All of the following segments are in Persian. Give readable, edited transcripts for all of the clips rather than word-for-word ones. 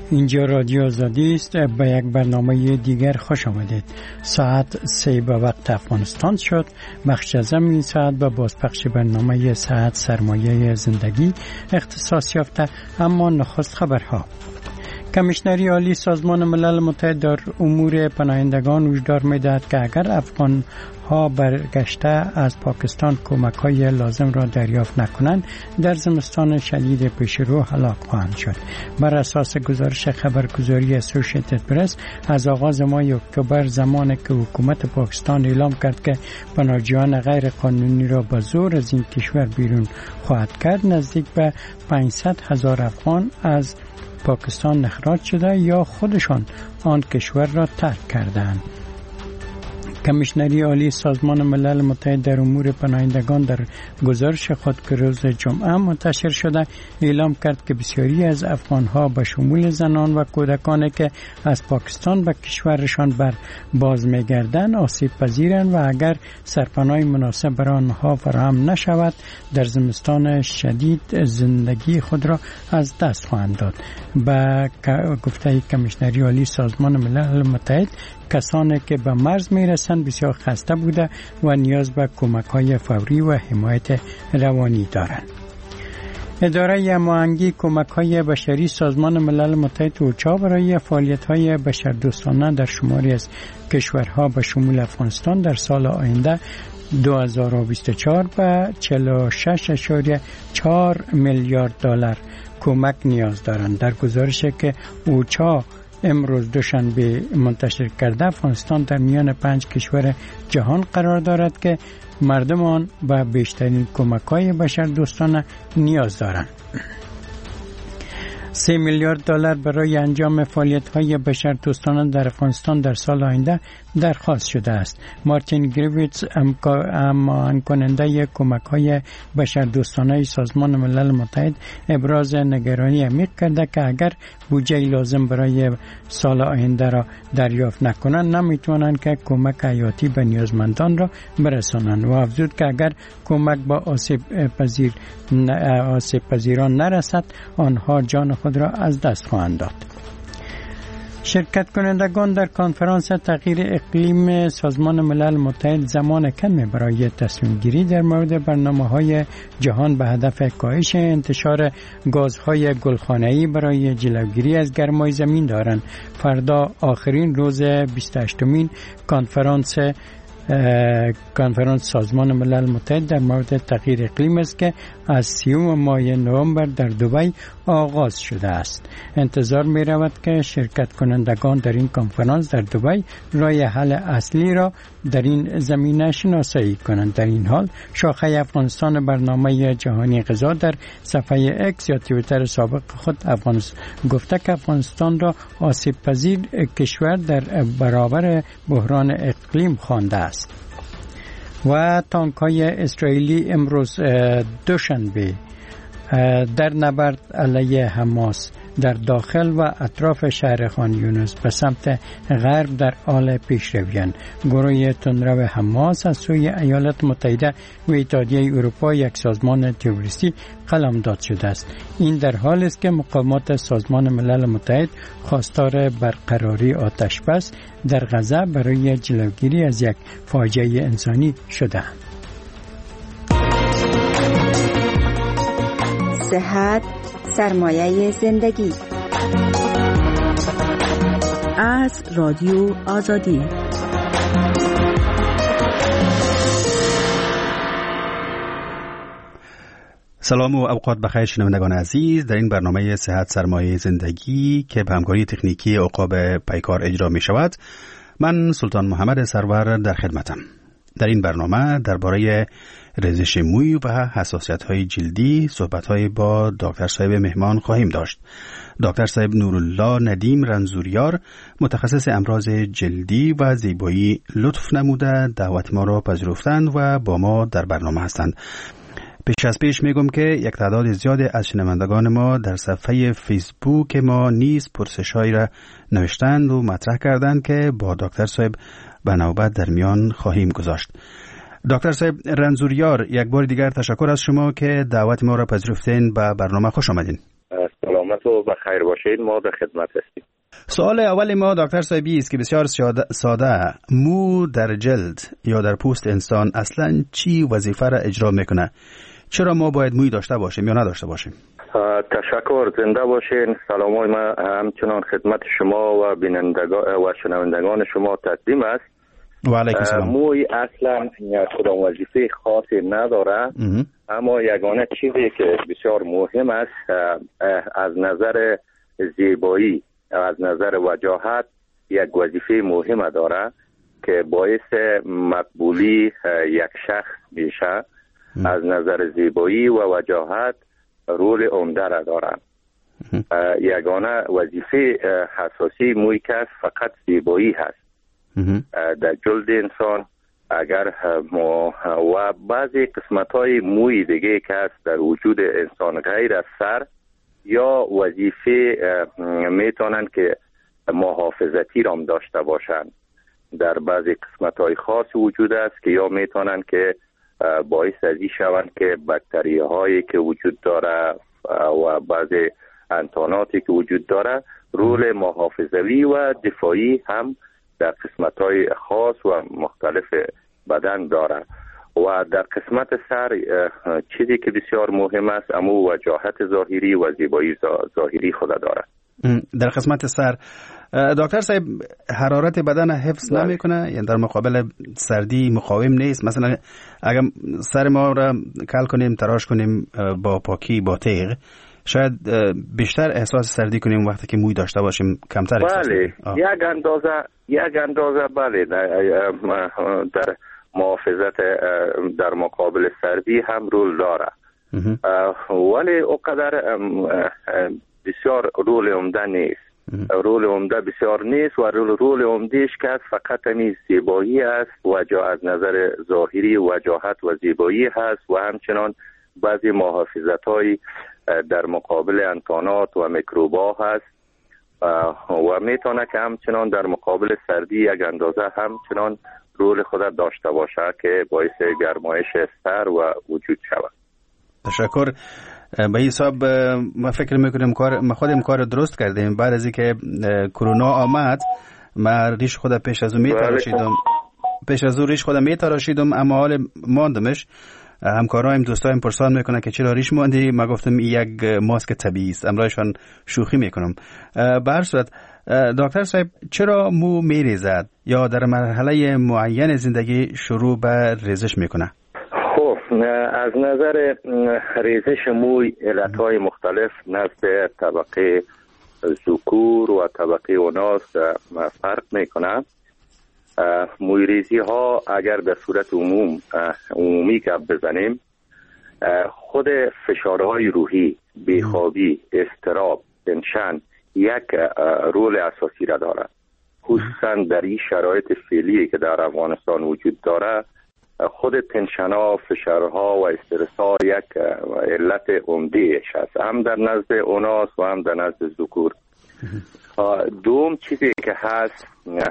اینجا رادیو آزادی است. به یک برنامه دیگر خوش آمدید. ساعت 3 به وقت افغانستان شد. بخش ازم این ساعت به بازپخش برنامه ساعت سرمایه زندگی اختصاص یافته. اما نخست خبرها. کمیشنری عالی سازمان ملل متحد در امور پناهندگان هشدار می‌دهد که اگر افغان ها برگشته از پاکستان کمک‌های لازم را دریافت نکنند در زمستان شدید پیش رو هلاک خواهند شد. بر اساس گزارش خبرگزاری اسوسییتد پرس از آغاز ماه اکتبر، زمانی که حکومت پاکستان اعلام کرد که پناهجویان غیر قانونی را به زور از این کشور بیرون خواهد کرد، نزدیک به 500,000 افغان از پاکستان اخراج شده یا خودشان آن کشور را ترک کردند. کمیشنری عالی سازمان ملل متحد در امور پناهندگان در گزارش خود که روز جمعه منتشر شده اعلام کرد که بسیاری از افغانها به شمول زنان و کودکانی که از پاکستان به کشورشان باز می‌گردند آسیب پذیرند و اگر سرپناه مناسب برای آنها فراهم نشود در زمستان شدید زندگی خود را از دست خواهند داد. به گفته کمیشنری عالی سازمان ملل متحد، کسانی که به مرز میرسند بسیار خسته بوده و نیاز به کمک‌های فوری و حمایت روانی دارند. اداره هماهنگی کمک‌های بشری سازمان ملل متحد اوچا برای فعالیت‌های بشردوستانه در شماری از کشورها به شمول افغانستان در سال آینده 2024 به 46.4 میلیارد دلار کمک نیاز دارند. در گزارشی که اوچا امروز دوشنبه منتشر کرده، افغانستان در میان 5 کشور جهان قرار دارد که مردم آن به بیشترین کمک‌های بشردوستانه نیاز دارند. 3 میلیارد دلار برای انجام فعالیت‌های بشردوستانه در افغانستان در سال آینده درخواست شده است. مارتین گریویتس، هماهنگ کننده کمک‌های بشردوستانه سازمان ملل متحد، ابراز نگرانی عمیق کرده که اگر بودجه لازم برای سال آینده را دریافت نکنند نمیتوانند که کمک حیاتی به نیازمندان را برسانند و افزود که اگر کمک به آسیب پذیران نرسد آنها جان خود را از دست خواهند داد. شرکت کنندگان در کنفرانس تغییر اقلیم سازمان ملل متحد زمان کمی برای تصمیم گیری در مورد برنامه‌های جهان به هدف کاهش انتشار گازهای گلخانه‌ای برای جلوگیری از گرمای زمین دارند. فردا آخرین روز 28مین کنفرانس سازمان ملل متحد در مورد تغییر اقلیم است که از 30 ماه نوامبر در دبی آغاز شده است. انتظار می رود که شرکت کنندگان در این کنفرانس در دبی راه حل اصلی را در این زمینه شناسایی کنند. در این حال شاخه افغانستان برنامه جهانی غذا در صفحه اکس یا توییتر سابق خود گفته که افغانستان را آسیب پذیر کشور در برابر بحران اقلیم خوانده است. و تانک‌های اسرائیلی امروز دوشنبه در نبرد علیه حماس در داخل و اطراف شهر خان یونس به سمت غرب در حال پیشروی‌اند. گروه تندرو حماس از سوی ایالات متحده و اتحادیه اروپا یک سازمان تروریستی قلمداد شده است. این در حالی است که مقامات سازمان ملل متحد خواستار برقراری آتش بس در غزه برای جلوگیری از یک فاجعه انسانی شده‌اند. صحت سرمایه زندگی از رادیو آزادی. سلام و اوقات بخیر شنوندگان عزیز. در این برنامه صحت سرمایه زندگی که به همکاری تکنیکی عقاب پیکار اجرا می شود، من سلطان محمد سرور در خدمتم. در این برنامه درباره ریزش موی و حساسیت‌های جلدی صحبت‌های با دکتر صاحب مهمان خواهیم داشت. دکتر صاحب نورالله ندیم رنزوریار، متخصص امراض جلدی و زیبایی، لطف نموده دعوت ما را پذیرفتند و با ما در برنامه هستند. پیش میگم که یک تعداد زیاد از شنوندگان ما در صفحه فیسبوک ما نیز پرسش‌هایی را نوشتند و مطرح کردند که با دکتر صاحب به نوبت در میان خواهیم گذاشت. دکتر صاحب رنزوریار، یک بار دیگر تشکر از شما که دعوت ما را پذیرفتین. به برنامه خوش آمدین. سلامت و بخیر باشید. ما در خدمت هستیم. سوال اول ما دکتر صاحبی است که بسیار ساده، مو در جلد یا در پوست انسان اصلا چی وظیفه را اجرا میکنه؟ چرا ما باید موی داشته باشیم یا نداشته باشیم؟ تشکر، زنده باشین. سلامای ما همچنان خدمت شما و بینندگان و شنوندگان شما تقدیم است. و علیکم السلام. موی اصلا کدام وظیفه خاصی نداره، اما یگانه چیزی که بسیار مهم است از نظر زیبایی، از نظر وجاهت یک وظیفه مهم داره که باعث مقبولی یک شخص میشه. از نظر زیبایی و وجاهت رول عمده را داره. یگانه وظیفه حساسی موی که فقط زیبایی هست در جلد انسان. اگر و بعضی قسمت های موی دیگه که هست در وجود انسان غیر از سر یا وظیفه میتونن که محافظتی رام داشته باشن. در بعضی قسمت های خاص وجود است که یا میتونن که باعث ازی شوند که باکتری هایی که وجود داره و بعضی انتاناتی که وجود داره رول محافظوی و دفاعی هم در قسمت های خاص و مختلف بدن داره. و در قسمت سر چیزی که بسیار مهم است اما وجاهت ظاهری و زیبایی ظاهری خود داره. در قسمت سر دکتر صاحب حرارت بدن حفظ نمیکنه، یعنی در مقابل سردی مقاوم نیست؟ مثلا اگر سر ما را کل کنیم، تراش کنیم با پاکی با تیغ، شاید بیشتر احساس سردی کنیم وقتی که موی داشته باشیم کمتر احساس کنیم. یک اندازه بله در محافظت در مقابل سردی هم رول داره، ولی اونقدر بسیار رول عمده نیست. رول عمده بسیار نیست و رول عمدهش که فقط همین زیبایی است و از نظر ظاهری وجاهت و زیبایی هست و همچنان بعضی محافظت های در مقابل انتانات و میکروبا هست و میتونه که همچنان در مقابل سردی یک اندازه همچنان رول خود داشته باشه که باعث گرمایش سر و وجود شود. تشکر. به حساب ما فکر میکنم ما خودم کار درست کردیم. بعد از اینکه کرونا آمد ما ریش خود پیش از اون ریش خود میتراشیدم اما حال ماندمش. همکارایم دوستایم پرسان میکنن که چرا ریش ماندی؟ ما گفتم یک ماسک طبیعی است، امرایشان شوخی میکنم. به هر صورت دکتر صاحب چرا مو میریزد یا در مرحله معین زندگی شروع به ریزش میکنه؟ خب از نظر ریزش موی علتهای مختلف نزد طبقه ذکور و طبقه اناث فرق میکنه. موی ریزی ها اگر به صورت عمومی که بزنیم، خود فشارهای روحی، بیخوابی، اضطراب، تنشن یک رول اساسی را دارد. خصوصا در این شرایط فعلی که در افغانستان وجود داره، خود تنشن‌ها، فشارها و استرس‌ها یک علت عمده‌اش است، هم در نزد اناث و هم در نزد ذکور. دوم چیزی که هست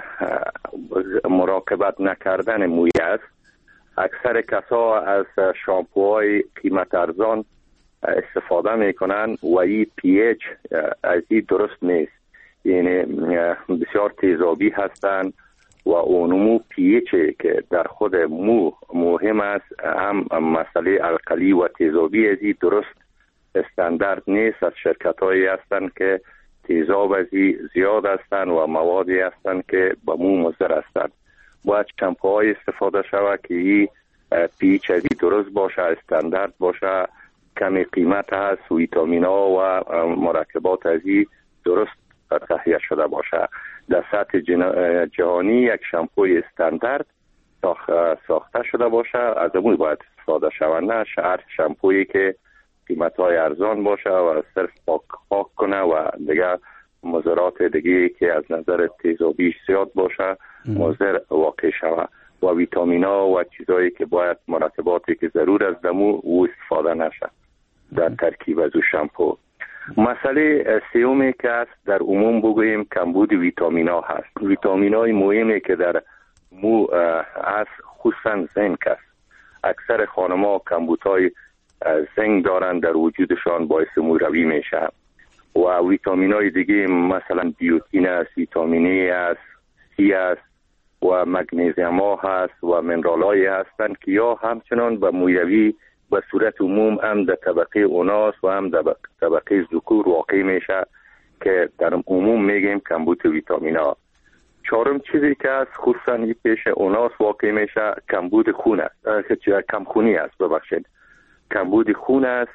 مراقبت نکردن موی است. اکثر کسا از شامپوهای قیمت ارزان استفاده میکنن و این پی اچ از این درست نیست، یعنی بسیار تیزابی هستند و اونمو پی اچ که در خود مو مهم است، هم مسئله القلی و تیزابی از این درست استاندارد نیست. از شرکت هایی هستند که تیزاب از این زیاد هستند و موادی هستند که به مو مضر هستند. باید شامپوهای استفاده شود که این پی اچ از این درست باشه، استاندارد باشه، کمی قیمت هست، ویتامین ها و مرکبات از این درست تهیه شده باشه. در سطح جهانی یک شامپوی استاندارد ساخته شده باشه، از اون باید استفاده شود، نه هر شامپویی که قیمت های ارزان باشه و صرف پاک کنه و دیگه مضرات دیگه که از نظر تیزابیش زیاد باشه مضر واقع شود و ویتامین ها و چیزایی که باید مرکباتی که ضرور از دمو او استفاده نشه در ترکیب از شامپو. مسئله سومی که است در عموم بگوییم کمبود ویتامین ها هست. ویتامین های مهمی که در مو از خصوصا زنک است. اکثر خانم‌ها کمبود های زنک دارن در وجودشان، باعث موروی میشه و ویتامین های دیگه مثلا بیوتین است، ویتامین ای است، سی است و مگنیزیم ها هست و منرال های هستند که یا همچنان به مویروی به صورت عموم هم در طبقه اوناس و هم در طبقه ذکور واقع میشه که در عموم میگیم کمبود ویتامین ها. چهارم چیزی که از خصوصا پیش اوناس واقع میشه کمبود خون است، کمخونی است، ببخشید کمبود خون است،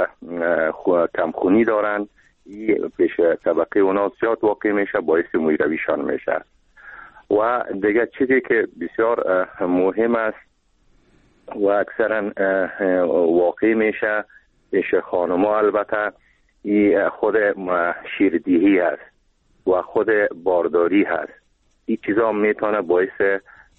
کمخونی دارن، پیش طبقه اوناس زیاد واقع میشه، باعث مویرویشان میشه. و دیگه چیزی که بسیار مهم است و اکثرا واقع میشه پیش خانم‌ها، البته خود شیردهی هست و خود بارداری هست. این چیزا میتونه باعث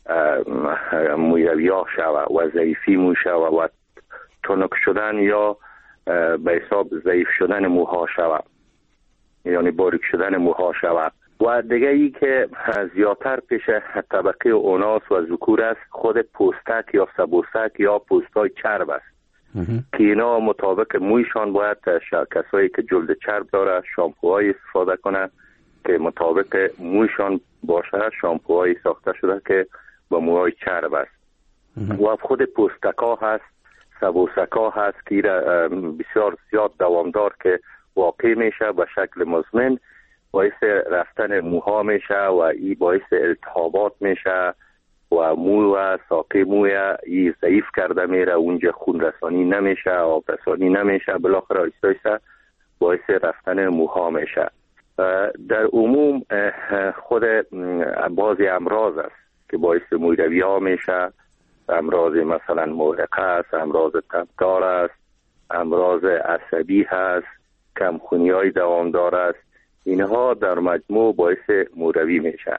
مویروی‌ها شود و ضعیفی مو شود و تنک شدن یا به حساب ضعیف شدن موها شود، یعنی باریک شدن موها شود. و دیگه ای که زیادتر پیش طبقه اوناس و ذکور است خود پوستک یا سبوسک یا پوستای چرب است که اینا مطابق مویشان باید کسایی که جلد چرب داره شامپوهای استفاده کنند که مطابق مویشان باشه، شامپوهای ساخته شده که با موهای چرب است. و خود پوستک ها هست، سبوسک ها هست که بسیار زیاد دوامدار که واقع میشه به شکل مزمن، باعث رفتن موها میشه و این باعث التهابات میشه و مو و ساقه موی این ضعیف کرده میره، اونجا خون رسانی نمیشه، آب رسانی نمیشه، بالاخره آیسته باعث رفتن موها میشه. در عموم خود بعضی امراض است که باعث مویروی ها میشه، امراض مثلا محرقه است، امراض تبدار است، امراض عصبی هست، کمخونی های دوامدار است. اینها در مجموع باعث مویروی میشه.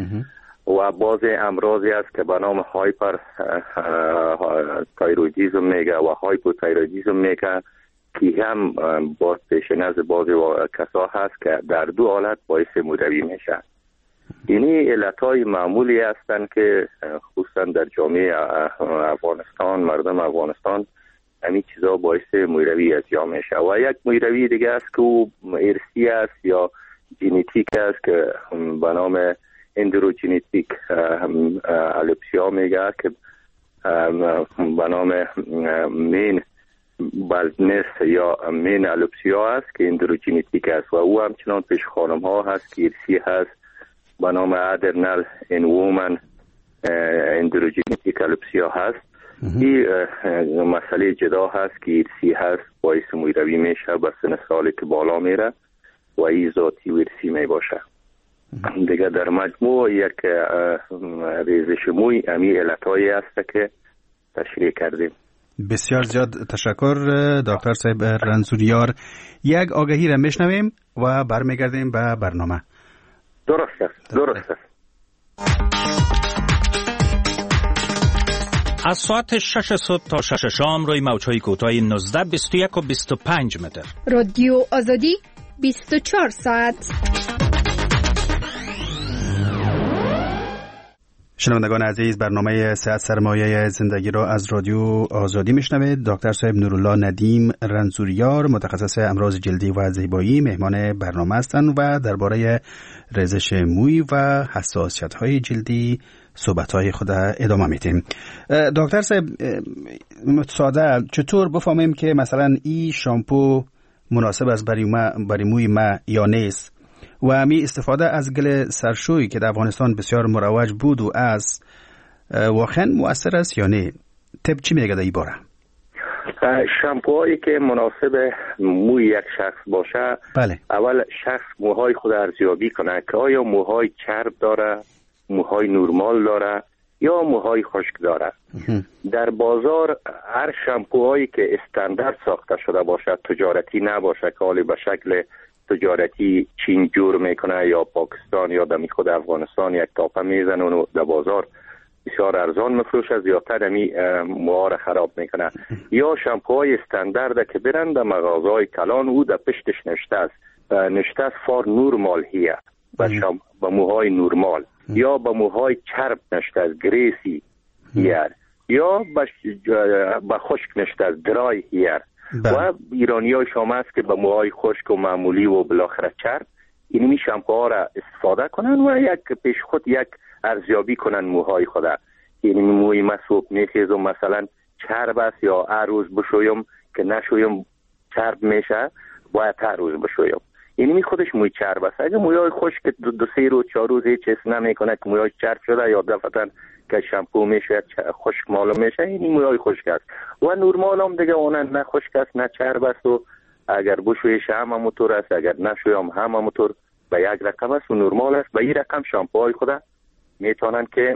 و بعض امراضی است که به نام هایپر تایرویدیسم میگه و هایپوتایرویدیسم میگه که هم باز پیش نزد بعضی کسا هست که در دو حالت باعث مویروی میشه. اینی علتهای معمولی هستند که خصوصا در جامعه افغانستان، مردم افغانستان همین چیزا باعث مویروی ازیا میشه. و یک مویروی دیگه است که او ارثی است یا ژنتیک است که به نام اندروژنتیک الوپسیا میگه که به نام مین بالدنس یا مین الوپسیا است که اندروژنتیک است و او همچنان پیش خانم ها هست که ارثی هست به نام ادرنال ان وومن اندروژنتیک الوپسیا هست. این مسئله جدا هست که ارثی هست، باعث مویروی میشه به سن سالی که بالا میره و این ذاتی و ارثی می باشه. دیگه در مجموع یک ریزش موی امی علتهایی هست که تشریح کردیم. بسیار زیاد تشکر دکتر صاحب رنزوریار. یک آگهی را میشنویم و برمیگردیم به برنامه. درست است. از ساعت 6 صبح تا 6 شام روی موج‌های کوتاه 19، 21 و 25 متر. رادیو آزادی 24 ساعت. شنوندگان عزیز، برنامه صحت سرمایه زندگی را از رادیو آزادی میشنوید. دکتر صاحب نورالله ندیم رنزوریار، متخصص امراض جلدی و زیبایی، مهمان برنامه هستند و درباره ریزش موی و حساسیت‌های جلدی صحبت‌های خود ادامه میدیم. دکتر صاحب، ساده چطور بفهمیم که مثلا این شامپو مناسب است برای موی ما یا نیست؟ و می استفاده از گل سرشویی که در افغانستان بسیار مروج بود و از واقعا مؤثر است یا نه؟ طب چی میگه در این باره؟ شامپوهایی که مناسب موی یک شخص باشه، بله. اول شخص موهای خود ارزیابی کنه که آیا موهای چرب داره، موهای نورمال داره یا موهای خشک داره. در بازار هر شامپوهایی که استاندارد ساخته شده باشه، تجارتی نباشه که حالی به شکل تجارتی چین جور میکنه یا پاکستان یا دمی خود افغانستان یک تاپه میزنه و در بازار بسیار ارزان مفروشه، زیادتر دمی موها را خراب میکنه. یا شامپوهای استاندارد که برن در مغازهای کلان او در پشتش نشته است فار نورمال هیه با موهای نورمال، یا با موهای چرب نشته است گریسی هیر، یا با خشک نشته است درای هیر. و ایرانی‌های شما است که به موهای خشک و معمولی و بالاخره چرب اینمی شامپوها را استفاده کنن و یک پیش خود یک ارزیابی کنن موهای خود. یعنی موی مسوب میخیزم مثلا چرب است یا هر روز بشویم که نشویم چرب میشه باید هر روز بشویم. یعنی خودش موی چرب است. اگه مویای خشک دو سه روز 4 روز هیچ حس نمیکنه که مویای چرب شده یا دفعتاً که شامپو میشه خشک معلوم میشه، این مویای خشک است. و نورمال هم دیگه اون نه خشک است نه چرب است و اگر بشویش هم همونطور است، اگر نشویم هم همونطور به یک رقم است و نورمال است. به این رقم شامپوهای خود میتونن که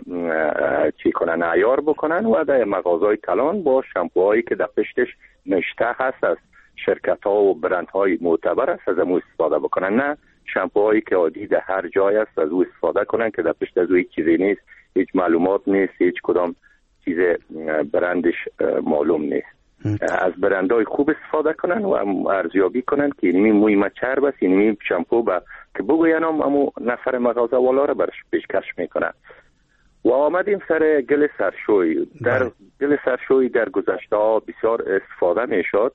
چی کنن عیار بکنن و در مغازهای کلان با شامپوهایی که در پشتش نوشته هست از شرکت ها و برند های معتبر است از امو استفاده بکنن، نه شامپوهایی که عادی در هر جای است از او استفاده کنن که در پشت از او هیچ چیزی نیست، هیچ معلومات نیست، هیچ کدام چیز برندش معلوم نیست. از برندهای خوب استفاده کنن و ارزیابی کنن که اینمی موی ما چرب است، اینمی شامپو که بگوین همو نفر مغازه والا را برش پیشکش میکنن. و آمدیم سر گل سرشوی. در گل سرشوی در گذشته ها بسیار استفاده میشد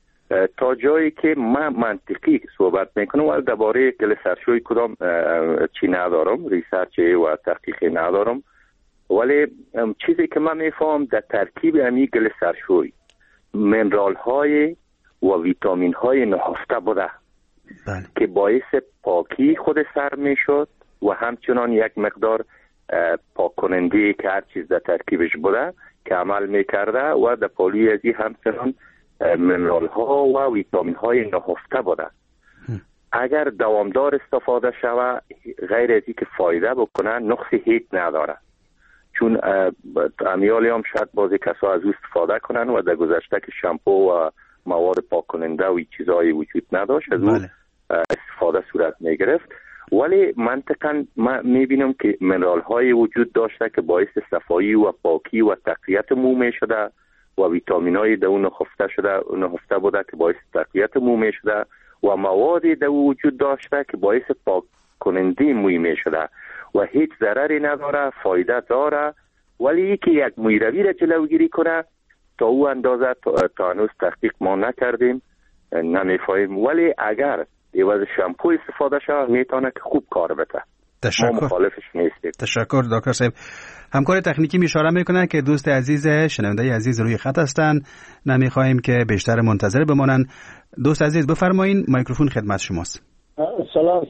تا جایی که من منطقی صحبت میکنم و درباره گل سرشوی کدام چی ندارم، ریسرچی و تحقیقی ندارم، ولی چیزی که من میفهم در ترکیب امی گل سرشوی منرال های و ویتامین های نهفته بوده که باعث پاکی خود سر میشد و همچنان یک مقدار پاک کننده که هر چیز در ترکیبش بوده که عمل میکرده و در پالوی ازی همچنان منرال ها و ویتامین های نهفته بوده. اگر دوامدار استفاده شود غیر ازی که فایده بکنه نقصی هیچ نداره، چون امیالی هم شاید بعضی کسا از او استفاده کنن و در گذشته که شامپو و مواد پاک کننده و چیزایی وجود نداشت از او استفاده صورت میگرفت، ولی منطقاً ما میبینم که منرال های وجود داشته که باعث صفایی و پاکی و تقویت مو میشده و ویتامین های در اون نهفته بوده که باعث تقویت مو میشده و موادی در وجود داشته که باعث پاک کننده موی میشده و هیچ ضرری نداره، فایده داره، ولی که یک موی روی را جلوگیری کنه تا او اندازه تا هنوز تحقیق ما نکردیم نمیفهمیم، ولی اگر عوض شامپو استفاده شود میتونه که خوب کار بده. تشکر. ما مخالفش نیستیم. تشکر دکتر صاحب. همکار تکنیکی اشاره میکنه که دوست عزیز شنونده عزیز روی خط هستن، نمیخواهیم که بیشتر منتظر بمانن. دوست عزیز بفرمایین، میکروفون خدمت شماست. سلام.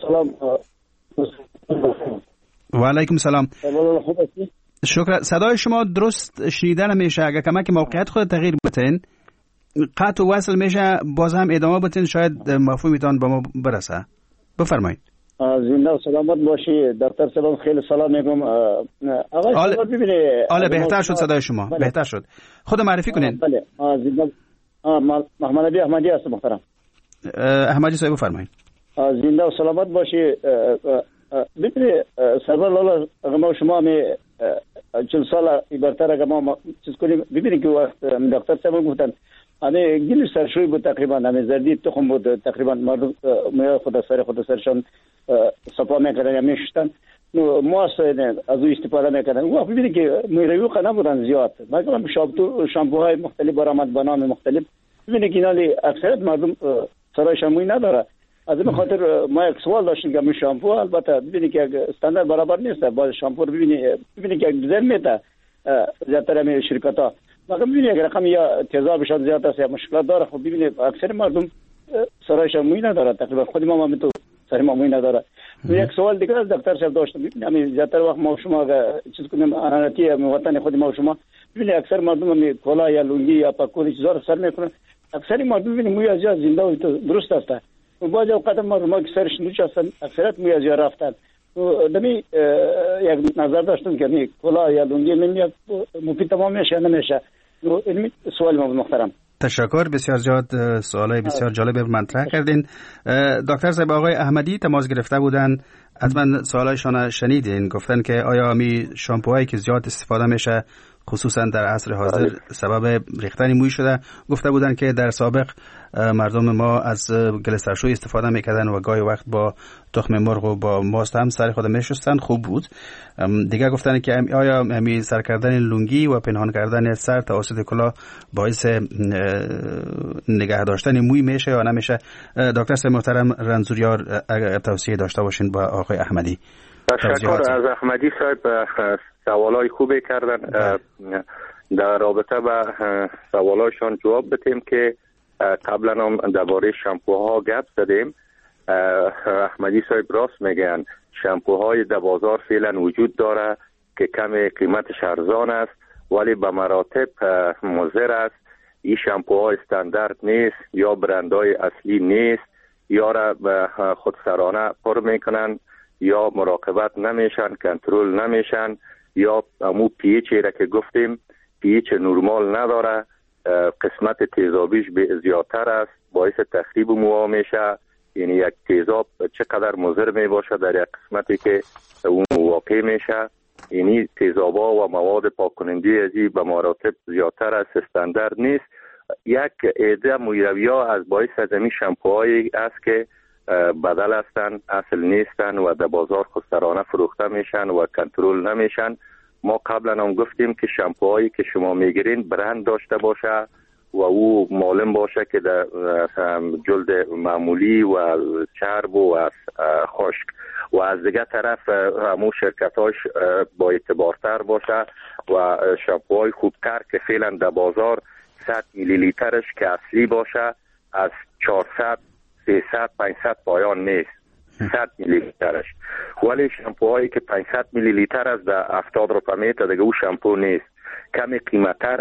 و علیکم سلام. شکر. صدای شما درست شنیده نمیشه، اگر کمک موقعیت خود تغییر بتین قطع و وصل میشه، باز هم ادامه بتین شاید مفهومتان به ما برسه. بفرمایید. زنده و سلامت باشی دکتر صاحب. خیلی سلام میگم. آقای صاحب ببینید حالا بهتر شد صدای شما. بهتر شد. خود معرفی کنین. بله. زنده محمد علی احمدی هستم محترم. احمدی صاحب بفرمایید. زنده و سلامت باشی. ببینید سرور لالا اگر ما شما می 40 سال برتر اگر ما چیز کنیم، ببینید که وقت دکتر صاحب گفتن همه گل سرشوی بود، تقریبا همه زردی تخم بود، تقریبا مردم میای خود سرشان صفا میکردن یا میشستن، ما از او استفاده میکردن. وقت ببینید که میروی قناه بودن زیاد، مثلا شامپوهای مختلف برآمد به نام مختلف، ببینید که اینا اکثریت مردم سرایشان موی نداره. از این خاطر ما یک سوال داشتیم که می شامپو البته ببینید که استاندارد برابر نیست، با شامپو ببینید که دیزاین میده زیادتر همین شرکت ها، مگر ببینید اگر رقم یا تضادشان زیاد است یا مشکلات داره، خب ببینید اکثر مردم سرایشان موی نداره، تقریبا خود ما هم تو سر ما موی نداره. یک سوال دیگه از دکتر صاحب داشتم، ببینید زیادتر وقت ما شما چیز کنیم انانتی وطن خود ما شما ببینید اکثر مردم هم کلا یا لنگی یا پاکو چیزا رو سر میکنن، اکثر مردم ببینید موی از زنده و درست است. بعضی اوقات ما که سرش نوچستن اکثرت موی از یا رفتن. دمی یک نظر داشتم که کلا یا لنگی نمیاد مفید تمام میشه نمیشه. این سوال ما محترم. تشکر. بسیار زیاد سوالای بسیار جالب مطرح کردین. دکتر صاحب آقای احمدی تماس گرفته بودن، حتما سوالایشان شنیدین، گفتن که آیا می شامپوهایی که زیاد استفاده میشه خصوصا در عصر حاضر سبب ریختن موی شده. گفته بودن که در سابق مردم ما از گلسترشوی استفاده میکردن و گاهی وقت با تخم مرغ و با ماست هم سر خود میشستن، خوب بود. دیگه گفتن که آیا همین سر کردن لنگی و پنهان کردن سر توسط کلاه باعث نگه داشتن موی میشه یا نمیشه؟ دکتر صاحب محترم رنزوریار اگر توصیه داشته باشین با آقای احمدی. تشکر از احمدی صاحب، سوالای خوبی کردن. در رابطه با سوالایشان جواب بدیم که قبلا هم درباره شامپوها گپ زدیم. احمدی صاحب راست میگن، شامپوهای در بازار فعلا وجود داره که کم قیمتش ارزان است ولی به مراتب مضر است. این شامپوها استاندارد نیست یا برندهای اصلی نیست، یا را به خودسرانه پر میکنن یا مراقبت نمیشن، کنترل نمیشن، یا امو پیچی را که گفتیم پیچ نورمال نداره، قسمت تیزابیش زیادتر است، باعث تخریب موها میشه. یعنی یک تیزاب چقدر مضر می باشه در یک قسمتی که اون واقع میشه. یعنی تیزابا و مواد پاک کننده ازی به مراتب زیادتر است، استاندارد نیست. یک عده مویروی‌ها از باعث از این شامپوهایی است که بدل هستن، اصل نیستن و در بازار خودسرانه فروخته میشن و کنترل نمیشن. ما قبلا هم گفتیم که شامپوهایی که شما میگیرین برند داشته باشه و او معلوم باشه که در جلد معمولی و چرب و خشک، و از دیگه طرف همون شرکتاش با اعتبارتر باشه و شامپوهای خوبتر که فعلا در بازار 100 میلی لیترش که اصلی باشه از 400 300 500 پایان نیست، 100 میلی لیترش. ولی شامپوهایی که 500 میلی لیتر از در 70 روپیه میته دیگه او شامپو نیست. کمی قیمتر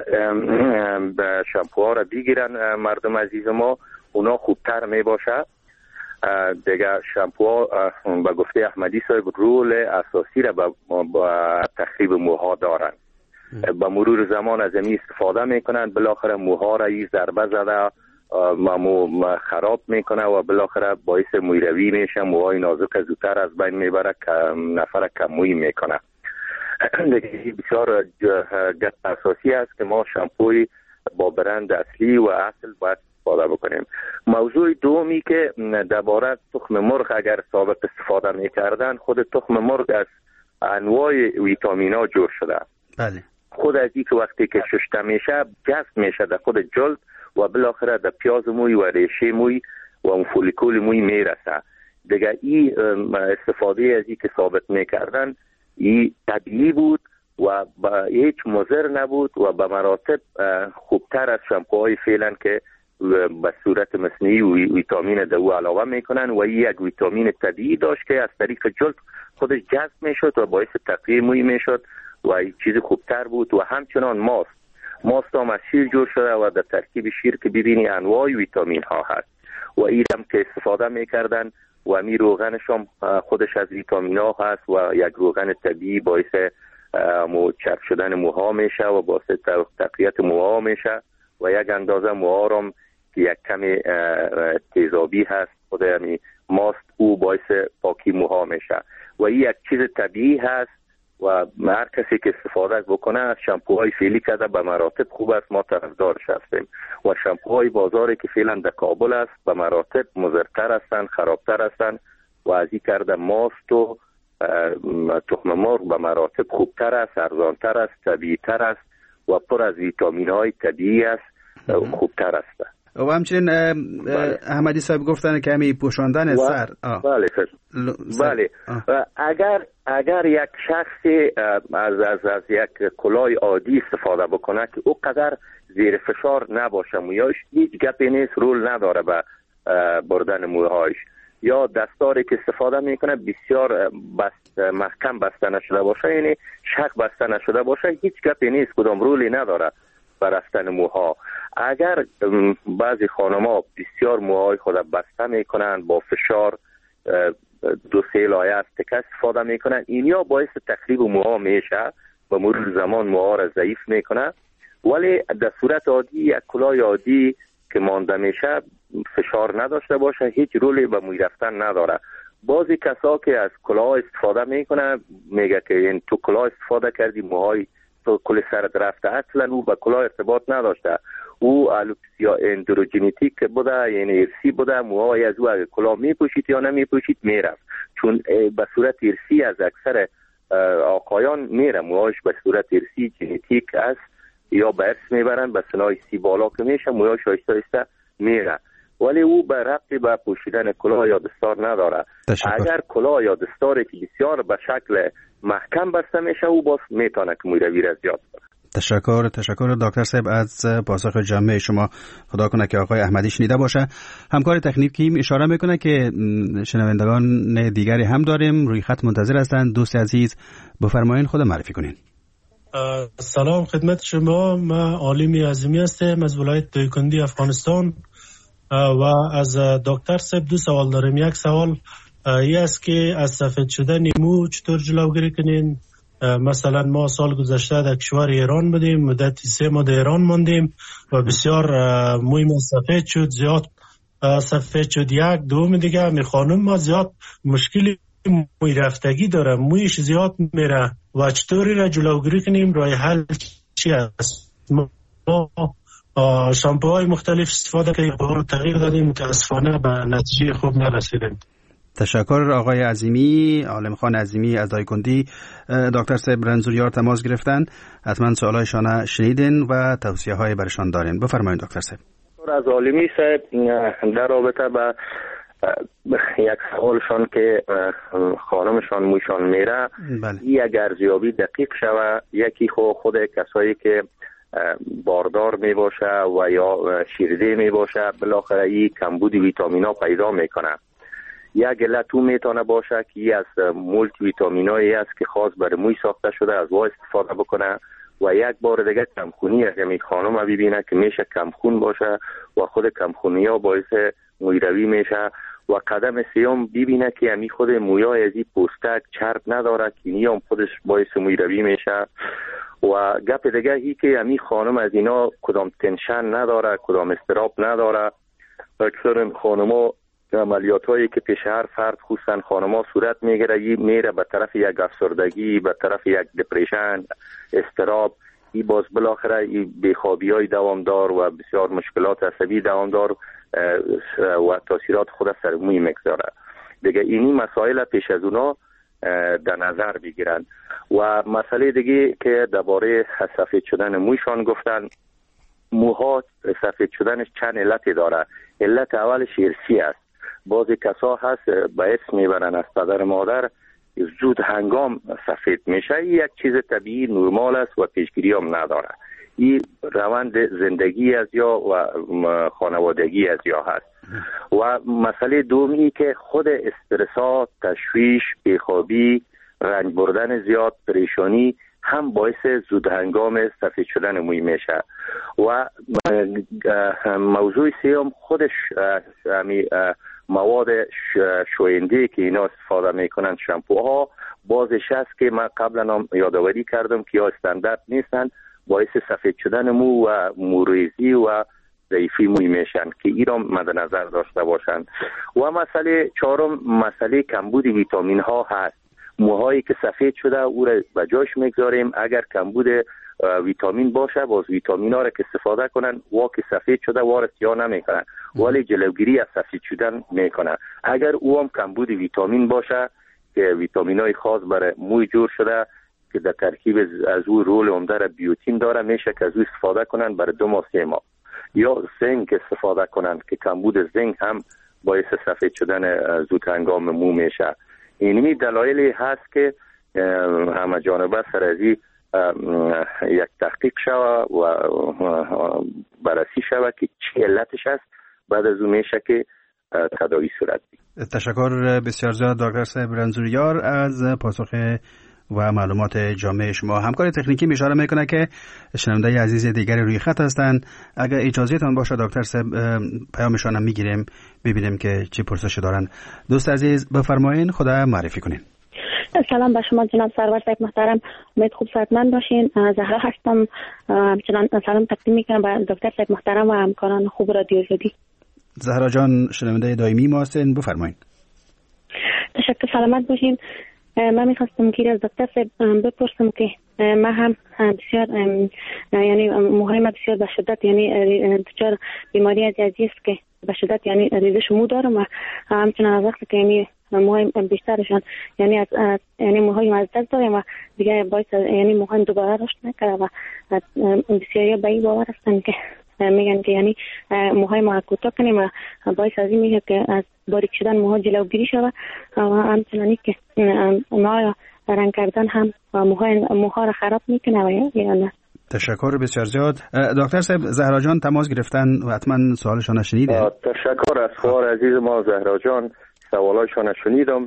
به شامپوها را بگیرن مردم عزیز ما، اونا خوبتر می باشه. دیگه شامپوها به گفته احمدی صاحب رول اساسی را با تخریب موها دارن. با مرور زمان از این استفاده میکنن، بالاخره موها را یه ضربه زده خراب میکنه و بالاخره باعث مویروی میشه، موهای نازک زودتر از بین میبره، نفر کم موی میکنه. دیگه بسیار گپ اساسی است که ما شامپوی با برند اصلی و اصل باید استفاده بکنیم. موضوع دومی که درباره تخم مرغ اگر سابق استفاده میکردن، خود تخم مرغ از انواع ویتامین جور شده. بله. خود از این که وقتی که شسته میشه جذب میشه در خود جلد و بالاخره در پیاز موی و ریشه موی و اون فولیکول موی میرسه. دیگه این استفاده از این که ثابت میکردن این طبیعی بود و با هیچ مضر نبود و به مراتب خوبتر از شامپوهای فعلا که به صورت مصنوعی ویتامین دو علاوه میکنن و این یک ویتامین طبیعی داشت که از طریق جلد خودش جذب میشد و باعث تقویت موی میشد و این چیز خوبتر بود. و همچنان ماست هم از شیر جور شده و در ترکیب شیر که ببینی انواع ویتامین ها هست و این هم که استفاده میکردن و امی روغنش هم خودش از ویتامین ها هست و یک روغن طبیعی باعث چرب شدن موها میشه و باعث تقویت موها میشه و یک اندازه موها هم که یک کمی تیزابی هست خود امی ماست او باعث پاکی موها میشه و این یک چیز طبیعی هست و هر کسی که استفاده بکنه از شامپوهای فعلی کرده به مراتب خوب است، ما طرفدارش هستیم. و شامپوهای بازاری که فعلا در کابل است به مراتب مضرتر هستند، خرابتر هستند و از این کرده ماست و تخم مرغ به مراتب خوبتر است، ارزانتر است، طبیعی‌تر است و پر از ویتامین های طبیعی است، خوبتر است. و همچنین احمدی صاحب گفتن که همین پوشاندن سر. بله. اگر یک شخصی از یک کلاه عادی استفاده بکنه که او قدر زیر فشار نباشه مویاش، هیچ گپی نیست، رول نداره به بردن موهایش، یا دستاری که استفاده میکنه بسیار محکم بسته نشده باشه، یعنی شق بسته نشده باشه، هیچ گپی نیست، کدام رولی نداره برفتن موها. اگر بعضی خانم‌ها بسیار موهای خود بسته میکنن با فشار 2-3 لایه از تکه استفاده میکنن، اینیا باعث تخریب موها میشه و مرور زمان موها را ضعیف میکنه. ولی در صورت عادی یک کلاه عادی که مانده میشه فشار نداشته باشه هیچ رولی به موی رفتن نداره. بعضی کسا که از کلاه استفاده میکنه میگه که این تو کلاه استفاده کردی موهای کل سرت رفته. اصلا او به کلاه ارتباط نداشته. او الوپسیا اندروژنتیک بوده، یعنی ارسی بوده. موهای از او اگه کلاه میپوشید یا نمیپوشید میرفت، چون به صورت ارسی از اکثر آقایان میره. موهاش به صورت ارسی ژنتیک است یا به ارث میبرن. به سنای سی بالا که میشه موهاش آهسته آهسته میره، ولی او به ربطی به پوشیدن کلاه یا دستار نداره. اگر کلاه یا دستاری که بسیار به شکل محکم بسته میشه، او باز میتونه که مویروی را زیاد کنه. تشکر دکتر صاحب از پاسخ جامع شما. خدا کنه که آقای احمدی شنیده باشه. همکار تکنیکی اشاره میکنه که شنوندگان دیگری هم داریم روی خط منتظر هستند. دوست عزیز بفرمایید خود معرفی کنین. سلام خدمت شما. من عالم عظیمی هستم از ولایت دایکندی افغانستان و از دکتر صاحب دو سوال دارم. یک سوال این است که از سفید شدن مو چطور جلوگیری کنین؟ مثلا ما سال گذشته در کشور ایران بودیم، مدت 3 ماه در ایران ماندیم و بسیار موی ما سفید شد، زیاد سفید شد. یک دوم دیگه می خانم ما زیاد مشکلی موی رفتگی داره، مویش زیاد میره و چطوری را جلوگیری کنیم؟ راه حل چی است؟ ما شامپوهای مختلف استفاده کردیم، تغییر دادیم، متاسفانه به نتیجه خوب نرسیدیم. تشکر آقای عظیمی، عالم خان عظیمی از دایکندی. دکتر صاحب رنزوریار تماس گرفتن، حتما سوالایشان شنیدین و توصیه های برشان دارین. بفرمایید دکتر صاحب. از عالمی صاحب در رابطه با یک سوالشان که خانمشان مویشان میره، این اگر ارزیابی دقیق شوه، یکی خود کسایی که باردار می باشه و یا شیرده می باشه، بالاخره این کمبود ویتامین ها پیدا میکنه. یک علت او میتونه باشه که ای از مولتی ویتامینایی است که خاص برای موی ساخته شده، از وای استفاده بکنه. و یک بار دیگه کمخونی اگه می خانم ببینه که میشه کمخون باشه و خود کمخونی ها باعث مویروی میشه. و قدم سیوم ببینه که امی خود مویای از این پوستک چرب نداره که اینی هم خودش باعث مویروی میشه. و گپ دیگه هی که امی خانم از اینا کدام تنشن نداره، کدام استراب نداره. اکثر خانم‌ها عملیات هایی که پیش هر فرد خصوصا خانم‌ها صورت میگیره، میره به طرف یک افسردگی، به طرف یک دپریشن، استراب. ای باز بالاخره بیخوابی های دوامدار و بسیار مشکلات عصبی دوامدار و تاثیرات خود سر موی میگذاره. دیگه اینی مسائل پیش از اونا در نظر بگیرن. و مسئله دیگه که درباره سفید شدن مویشان گفتن، موها سفید شدنش چند علتی داره. علت اولش ارثی است. بعضی کسا هست به اسم میبرن از پدر مادر، زود هنگام سفید میشه. این یک چیز طبیعی نرمال است و پیشگیری هم نداره. این روند زندگی از یا و خانوادگی از یا هست. و مسئله دومی که خود استرسات، تشویش، بیخوابی، رنج بردن زیاد، پریشانی هم باعث زود هنگام سفید شدن موی میشه. و موضوع سیوم خودش مواد شوینده که اینا استفاده میکنن، شامپوها، بازش هست که من قبلا هم یادآوری کردم که یا استاندارد نیستن، باعث سفید شدن مو و موریزی و ضعیفی موی میشن که این را مد نظر داشته باشند. و مسئله چهارم مسئله کمبود ویتامین ها هست. موهایی که سفید شده او را به جاش میگذاریم. اگر کمبود ویتامین باشه، باز ویتامین ها را که استفاده کنن، وا که سفید شده وارد یا نمیکنن، ولی جلوگیری از سفید شدن میکنن. اگر او هم کمبود ویتامین باشه که ویتامین های خاص برای موی جور شده که در ترکیب از او رول عمده را بیوتین داره، میشه که از او استفاده کنن برای 2 ماه 3 ماه. یا زنک استفاده کنن که کمبود زنک هم باعث سفید شدن زود هنگام مو میشه. اینمی دلایلی هست که همه جانبه سر از یک تحقیق شوه و بررسی شوه که چی علتش است. بعد از اون میشه که تداوی صورت بگیره. تشکر بسیار زیاد دکتر صاحب رنزوریار از پاسخ و معلومات جامع شما. همکار تکنیکی اشاره میکنه که شنونده عزیز دیگری روی خط هستند. اگر اجازهتان باشه دکتر صاحب پیامشان هم میگیریم ببینیم که چی پرسش دارن. دوست عزیز بفرمایین، خدا معرفی کنین. سلام به شما جناب سرور صاحب محترم، امید خوب صحتمند باشین. زهرا هستم، همچنان سلام تقدیم میکنم به دکتر صاحب محترم و همکاران خوب رادیو آزادی. زهرا جان شنونده دائمی ما هستین، بفرمایین. تشکر، سلامت باشین. من میخواستم که از دکتر صاحب بپرسم که من هم بسیار یعنی موهای من بسیار به شدت یعنی دچار بیماری عزیزی است که به شدت یعنی ریزش مو دارم و همچنان از وقتی که یعنی موهای بیشترشان یعنی از یعنی موهای از دست دارم و دیگه باعث یعنی موهای دوباره رشد نکرده و بسیاری به این باور هستن که میگن که یعنی موهای ما کوتاه کنیم و باعث از این میشه که از باریک شدن موها جلوگیری شود و همچنانی که نوع رنگ کردن هم موها را خراب میکنه و یعنی تشکر بسیار زیاد. دکتر صاحب زهرا جان تماس گرفتن و حتما سوالشان شنیده. تشکر از خواهر عزیز ما زهرا جان، سوالاشان شنیدم.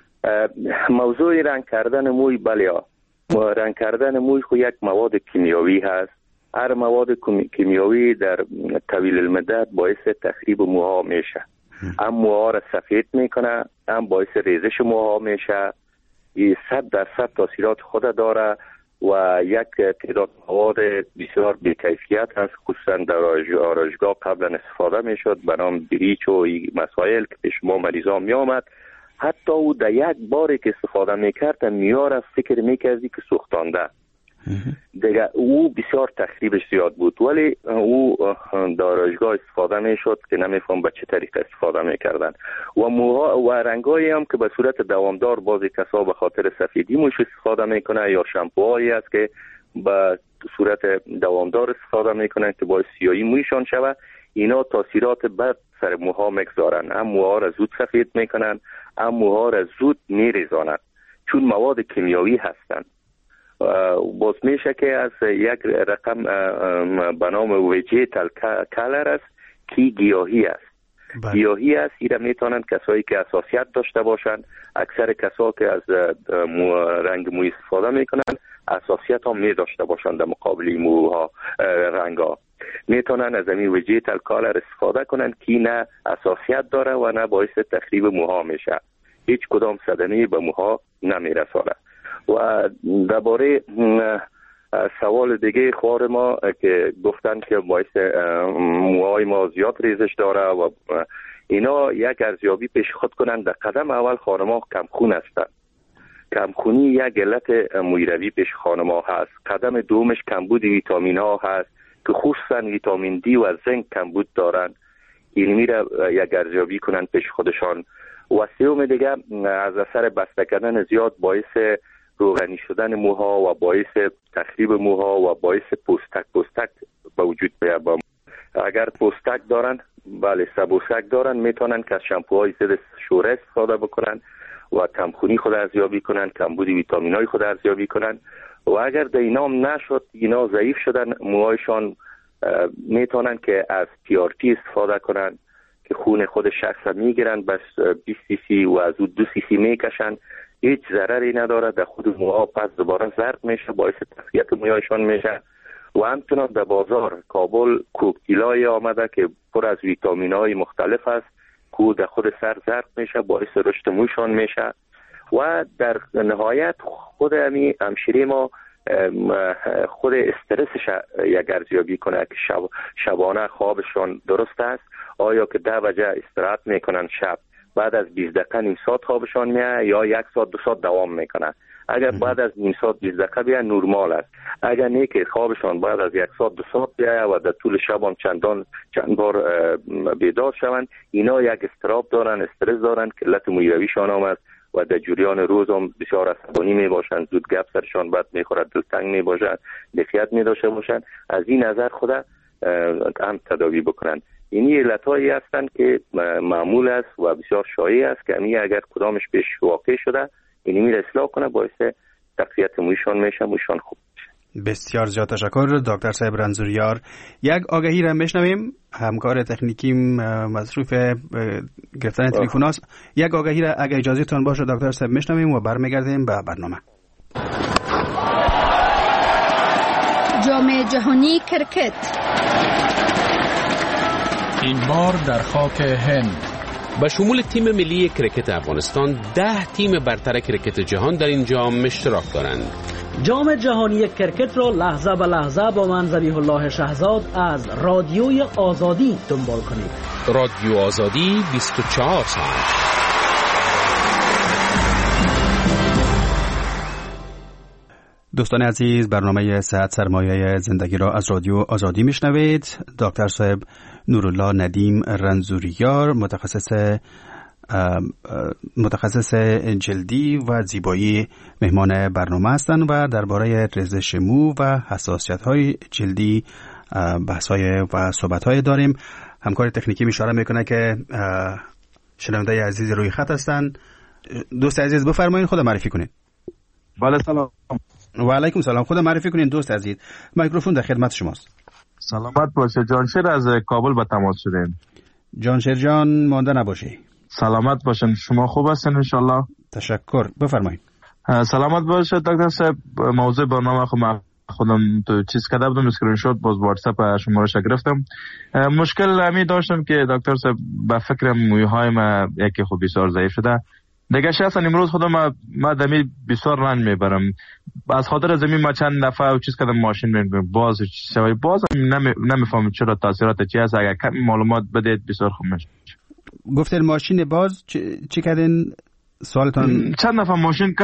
موضوع رنگ کردن موی بله، رنگ کردن موی خو یک مواد کیمیایی هست. هر مواد کیمیایی در طویل المدت باعث تخریب موها میشه. هم موها را سفید میکنه، هم باعث ریزش موها میشه. 100% تاثیرات خود داره و یک تعداد مواد بسیار بی‌کیفیت هست، خصوصا در آرایشگاه قبلا استفاده میشد به نام بلیچ و مسائل که پیش ما مریضا می آمد. حتی او در یک باری که استفاده میکرد میاره فکر میکردی که سوختانده دیگه. او بسیار تخریبش زیاد بود، ولی او در آرایشگاه استفاده میشد که نمیفهم به چه طریق استفاده میکردن و موها و رنگایی هم که به صورت دوامدار بعضی کسا به خاطر سفیدی موش استفاده میکنه یا شامپوهایی است که به صورت دوامدار استفاده میکنن که باعث سیاهی مویشان شود. اینا تاثیرات بد سر موها میگذارن، هم موها را زود سفید میکنن، هم موها را زود میریزانن، چون مواد کیمیایی هستند. باز میشه که از یک رقم به نام ویجیتال کالر است که گیاهی است. گیاهی است. ایره میتونن کسایی که حساسیت داشته باشند، اکثر کسایی که از رنگ موی استفاده میکنن حساسیت هم می داشته باشند در مقابل موها رنگ ها، میتونن از این ویجیتال کالر استفاده کنن که نه حساسیت داره و نه باعث تخریب موها میشه، هیچ کدام صدمه به موها نمیرسانه. و درباره سوال دیگه خوار ما که گفتن که باعث موهای ما زیاد ریزش داره و اینا یک ارزیابی پیش خود کنن. در قدم اول خانما کمخون هستن، کمخونی یک علت مویروی پیش خانما هست. قدم دومش کمبود ویتامین ها هست که خصوصا ویتامین دی و زنک کمبود دارن، این میره یک ارزیابی کنن پیش خودشان. و سوم دیگه از اثر بسته کردن زیاد باعث روغنی شدن موها و باعث تخریب موها و باعث پوستک به وجود بیاد. اگر پوستک دارن، بله سبوسک دارن، میتونن که از شامپوهای ضد شوره استفاده بکنن و کمخونی خود ارزیابی کنن، کمبود ویتامینای خود ارزیابی کنن. و اگر در اینام نشد، اینا ضعیف شدن موهایشان، میتونن که از PRP استفاده کنن که خون خود شخص میگیرن، بس 20 سی سی و از او 2 سی سی میکشن، هیچ ضرری نداره، در خود موها پس دوباره زرد میشه، باعث تقویت موهایشان میشه. و همچنان در بازار کابل کوکتیلای آمده که پر از ویتامین‌های مختلف است که در خود سر زرد میشه، باعث رشد موشان میشه. و در نهایت خود همشیره ما خود استرسش یک ارزیابی کنه که شبانه خوابشان درست است، آیا که 10 وجه استراحت میکنن شب، بعد از 20 دقیقه نیم ساعت خوابشان میاد یا 1 ساعت 2 ساعت دوام میکنه. اگر بعد از نیم ساعت 20 دقیقه بیاد نورمال است. اگر نه که خوابشان بعد از 1 ساعت 2 ساعت بیاد و در طول شب هم چند بار بیدار شوند، اینا یک اضطراب دارن، استرس دارن که علت مویرویشان هم است و در جریان روز هم بسیار عصبانی می باشند، زود گپ سرشان بد میخورد، دلتنگ می باشند، دفیت می داشته باشند. از این نظر خود هم تداوی بکنند. اینی علتهایی هستند که معمول است و بسیار شایع است که اگر کدامش پیش واقع شده اینی می اصلاح کنه، باعث تقویت مویشان میشه، مویشان خوب میشه. بسیار زیاد تشکر دکتر صاحب رنزوریار. یک آگهی را بشنویم، همکار تکنیکی مصروف گرفتن تلفن است. یک آگهی را اگه اجازه تان باشه دکتر صاحب بشنویم و برمیگردیم به برنامه. جام جهانی کرکت این بار در خاک هند. به شمول تیم ملی کرکت افغانستان 10 تیم برتر کرکت جهان در این جام اشتراک دارند. جام جهانی کرکت را لحظه به لحظه با من ذبیح الله شهزاد از رادیوی آزادی دنبال کنید. رادیو آزادی 24 ساعت. دوستان عزیز، برنامه صحت سرمایه زندگی را از رادیو آزادی میشنوید. دکتر صاحب نورالله ندیم رنزوریار متخصص جلدی و زیبایی مهمان برنامه هستند و درباره ریزش مو و حساسیت‌های جلدی بحث‌های و صحبت‌های داریم. همکار تکنیکی اشاره میکنه که شنونده عزیز روی خط هستند. دوست عزیز بفرمایید، خود معرفی کنید. بله سلام. و علیکم سلام. خود معرفی کنید دوست عزیز. میکروفون در خدمت شماست. سلامت باشه. جانشیر از کابل به تماس شدیم. جانشیر جان مانده نباشی. سلامت باشین. شما خوب هستین انشالله؟ تشکر. بفرمایید. سلامت باشه دکتر صاحب. موضوع برنامه خودم تو چیز کرده بودم، اسکرین شات باز واتساپ شماره‌اش گرفتم. مشکل همی داشتم که دکتر صاحب به فکرم مویهای ما یکی خوب بسیار ضعیف شده. دیگه شخصا امروز خودم ما دمی بسیار رنج میبرم. از خاطر زمین ما چند دفعه و چیز کردم ماشین میگم باز سوای باز نمیفهمم چرا تاثیرات چی هست. اگر کم معلومات بدید بسیار خوب میشه. گفتین ماشین باز چی کردین؟ سوالتون چند دفعه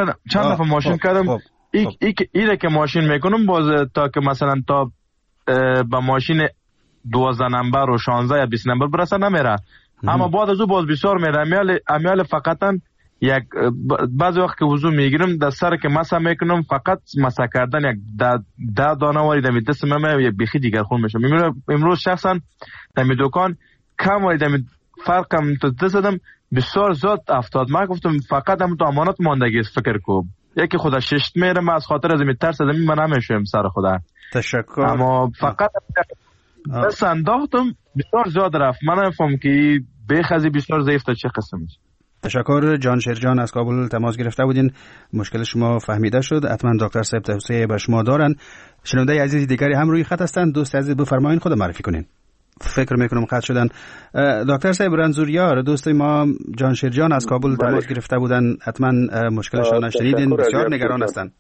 ماشین کردم. اینه که ماشین میکنم باز تا که مثلا تا با ماشین 12 نمبر و 16 یا 20 نمبر برسه نمیره. اما بعد از او باز بسیار میره. امیال فقطا یک بعضی وقت که وضو میگیرم در سر که مسح میکنم فقط مسح کردن یک 10 دانه واریدم دست من یک بیخی دیگر خون میشه. امروز شخصا در دکان کم واریدم فرقم تو دست دادم بسیار زیاد افتاد. من گفتم فقط هم تو امانت ماندگی فکر کو. یکی خدا ششت میره. من از خاطر از این ترس از این من نمیشم سر خدا. تشکر. اما فقط بس انداختم بسیار زیاد رفت. من نفهم که بخزی بسیار ضعیف تا چه قسمش. تشکر. جانشیر جان از کابل تماس گرفته بودین. مشکل شما فهمیده شد. حتما دکتر صاحب توصیه به شما دارن. شنونده عزیز دیگری هم روی خط هستند. دوست عزیز بفرمایید، خود معرفی کنین. فکر میکنم قطع شدن. دکتر صاحب رنزوریار دوست ما جانشیر جان از کابل تماس گرفته بودن. حتما مشکلشون شنیدین. بسیار نگران هستند.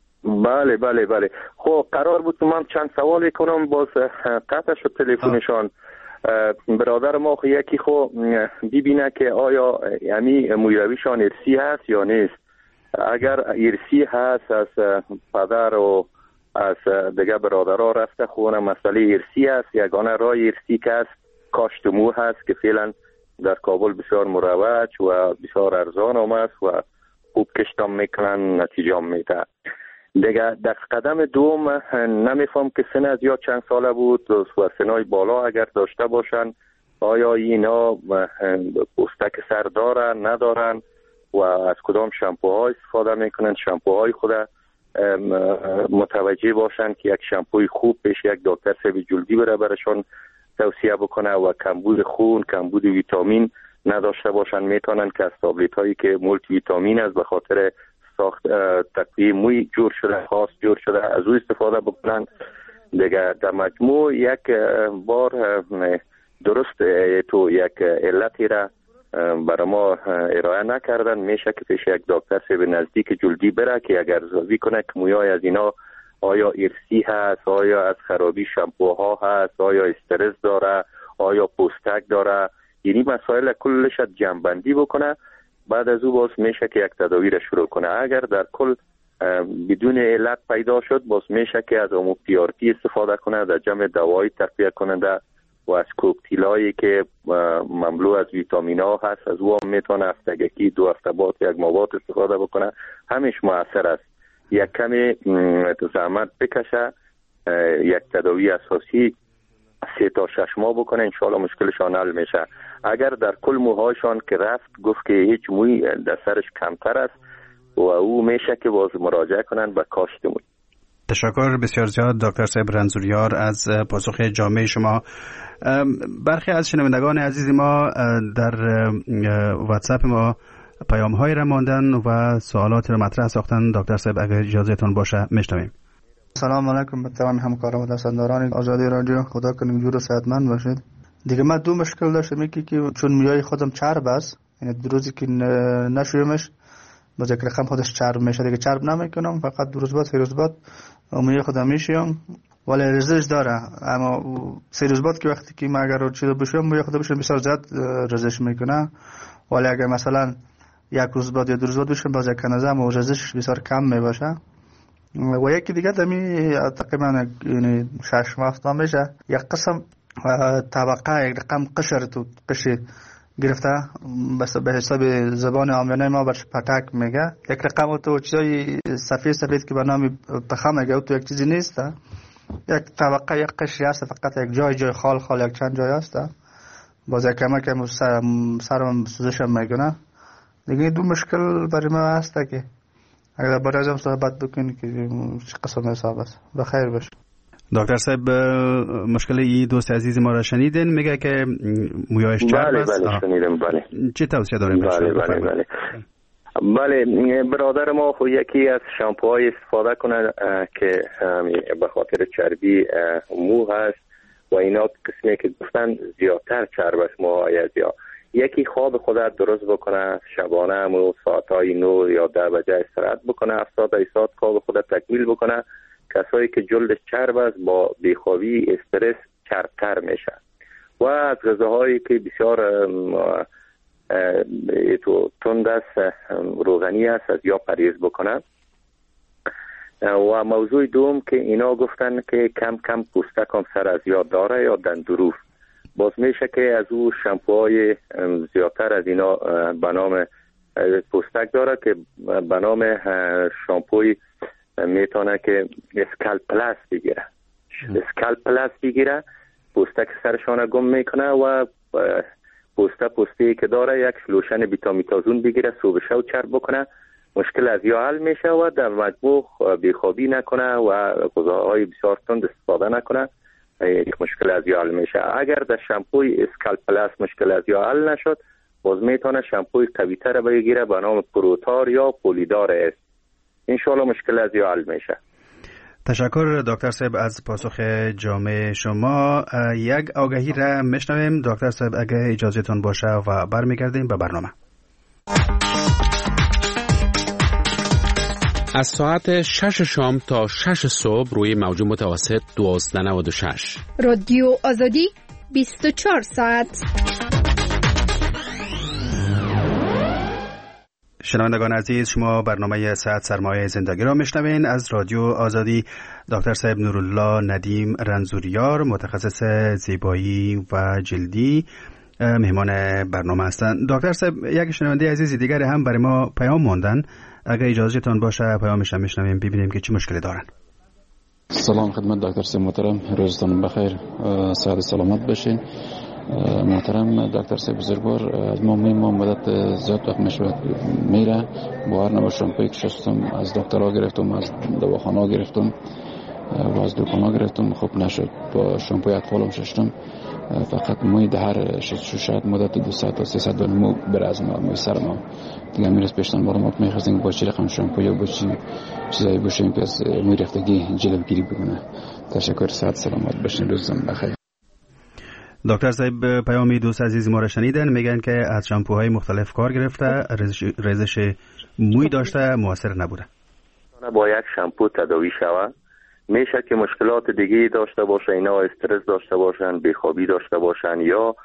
بله. خب قرار بود من چند سوال کنم باز قطع شد تلفنشان. برادر ما یکی خو ببینه که آیا یعنی مویرویشان ارسی هست یا نیست. اگر ارسی هست از پدر و از دیگه برادرها رفته خونه مسئله ارسی است. یگانه راه ارسی که است کاشت مو هست که فعلا در کابل بسیار مروج و بسیار ارزان هم است و خوب کشتم میکنن، نتیجه هم میده. دیگه در قدم دوم نمیفهم که سن از یا چند ساله بود و سنای بالا اگر داشته باشن آیا اینا پوستک سر دارن ندارن و از کدام شامپوها استفاده میکنن. شامپوهای خود متوجه باشن که یک شامپوی خوب پیش یک دکتر سب جلدی بره برشان توصیه بکنه و کمبود خون، کمبود ویتامین نداشته باشن. میتونن که از تابلت هایی که مولتی ویتامین است به خاطر ساخت تقویه موی جور شده، خاص جور شده، از او استفاده بکنن. دیگه در مجموع یک بار درست تو یک علتی را برای ما ارائه نکردن. میشه که پیش یک دکتر سب نزدیک جلدی بره که اگر ارزیابی کنه که مویای از اینا آیا ارسی هست، آیا از خرابی شامپوها هست، آیا استرس داره، آیا پوستک داره. یعنی مسائل کلش جمع‌بندی بکنه. بعد از او باز میشه که یک تداوی را شروع کنه. اگر در کل بدون علت پیدا شد باز میشه که از اوموپیارتی استفاده کنه، در جمع دوایی تقویه کننده و از کوکتیلایی که مملو از ویتامین ها هست از او هم میتونه هفتگی 2 هفته بعد یک مابات استفاده بکنه. همیش مؤثر است. یک کمی زحمت بکشه، یک تداوی اساسی 3 تا 6 ماه بکنه، انشالله مشکلشان حل میشه. اگر در کل موهایشان که رفت گفت که هیچ موی در سرش کمتر است و او میشه که باز مراجعه کنن به کاشت موی. تشکر بسیار زیاد دکتر صاحب رنزوریار از پاسخ جامع شما. برخی از شنوندگان عزیز ما در واتساپ ما پیام های را ماندن و سوالاتی را مطرح ساختن. دکتر صاحب اگر اجازهتون باشه میشنویم. سلام علیکم به تمام همکاران و دستانداران آزادی رادیو. خدا کنه جور و صحتمند باشید. دیگه من 2 مشکل داشتم. یکی که چون موی خودم چرب است، یعنی 2 روزی که نشویمش باز یک رقم خودش چرب میشه. دیگه چرب نمیکنم، فقط 2 روز بعد 3 روز بعد موی خودم میشیم ولی ریزش داره. اما 3 روز بعد که وقتی که من اگر چیزو بشویم موی خودم بشم بسیار زیاد ریزش میکنه. ولی اگر مثلا 1 روز بعد یا 2 روز بعد بشم باز یک کنزه و ریزشش بسیار کم میباشه. و یکی دیگه دمی تقریبا یعنی 6 ماه میشه یک قسم طبقه یک رقم قشر تو قشر گرفته، بس به حساب زبان عامیانه ما برش پتک میگه. یک رقم تو چیزای سفید که به نام پخم میگه، تو یک چیزی نیست، یک طبقه یک قشری هست، فقط یک جای خال یک چند جای هست. باز یک کمک سرم سوزشم میکنه دیگه. دو مشکل برای ما هست که اگر برای ازم صحبت بکنی که چه قسم حساب است. بخیر باش. دکتر صاحب مشکل ای دوست عزیز ما را شنیدین، میگه که مویایش چرب است. بله شنیدم. بله چه توصیه داریم؟ بله برادر ما خو یکی از شامپوهای استفاده کنه که به خاطر چربی مو هست و اینا قسمی که گفتن زیادتر چرب است موهای از یا. یکی خواب خودت درست بکنه، شبانه همو ساعتهای 9 یا 10 بجه استراحت بکنه، 70 ساعت خواب خودت تکمیل بکنه. کسایی که جلدش چرب است با بیخوابی استرس چربتر میشه. و از غذاهایی که بسیار تند است، روغنی است، از یا پرهیز بکنه. و موضوع دوم که اینا گفتن که کم کم پوستک هم سر از یا داره یا دندروف، باز میشه که از او شامپوهای زیادتر از اینا به نام پوستک داره که به نام شامپوی میتونه که اسکالپ پلاس بگیره. اسکالپ پلاس بگیره، پوستک سرشانه گم میکنه و پوسته که داره یک لوشن بیتامیتازون بگیره، صبح شو چرب بکنه، مشکل از یا حل میشه و در مجموع بیخوابی نکنه و غذاهای بسیار تند استفاده نکنه، یک مشکل از یا حل میشه. اگر در شامپوی اسکالپ پلاس مشکل از یا حل نشد، باز میتونه شامپوی قوی تر بگیره به نام پروتار یا پولیدار است. انشالله مشکل از یا حل میشه. تشکر دکتر صاحب از پاسخ جامع شما. یک آگهی را میشنویم دکتر صاحب اگه اجازهتون باشه و برمیگردیم به برنامه. از ساعت 6 شام تا 6 صبح روی موج متوسط 1296 رادیو آزادی 24 ساعت. شنوندگان عزیز، شما برنامه صحت سرمایه زندگی را میشنوین از رادیو آزادی. دکتر صاحب نورالله ندیم رنزوریار، متخصص زیبایی و جلدی، مهمان برنامه هستند. دکتر صاحب یک شنونده عزیز دیگر هم برای ما پیام ماندن، اگر اجازهتون باشه پیامش هم میشنویم ببینیم که چه مشکلی دارن. سلام خدمت دکتر صاحب محترم، روزتون بخیر، صحت سلامت باشین. محترم دکتر صاحب بزرگوار، از ما مدت زیاد وقت میشود میره باور نبا شامپویی که شستم از دکترها گرفتم، از دواخانه گرفتم و از دکانها گرفتم، خوب نشد. با شامپوی اطفالم شستم، فقط موی دهر شد مدت 200 تا 300 مو بر از موی سر ما دیگه میرس پیشتن بالا ما میخواستیم با چی رقم شامپوی یا با چی چیزایی باشیم که از موی رفتگی جلوگیری بکنه. تشکر، صحت سلامت باشین، روزتون بخیر. دکتر صاحب پیامی دوست عزیز ما را شنیدن، میگن که از شامپوهای مختلف کار گرفته، ریزش موی داشته، موثر نبوده. با یک شامپو تداوی شوه میشه که مشکلات دیگه داشته باشه، اینا استرس داشته باشن، بیخوابی داشته باشن یا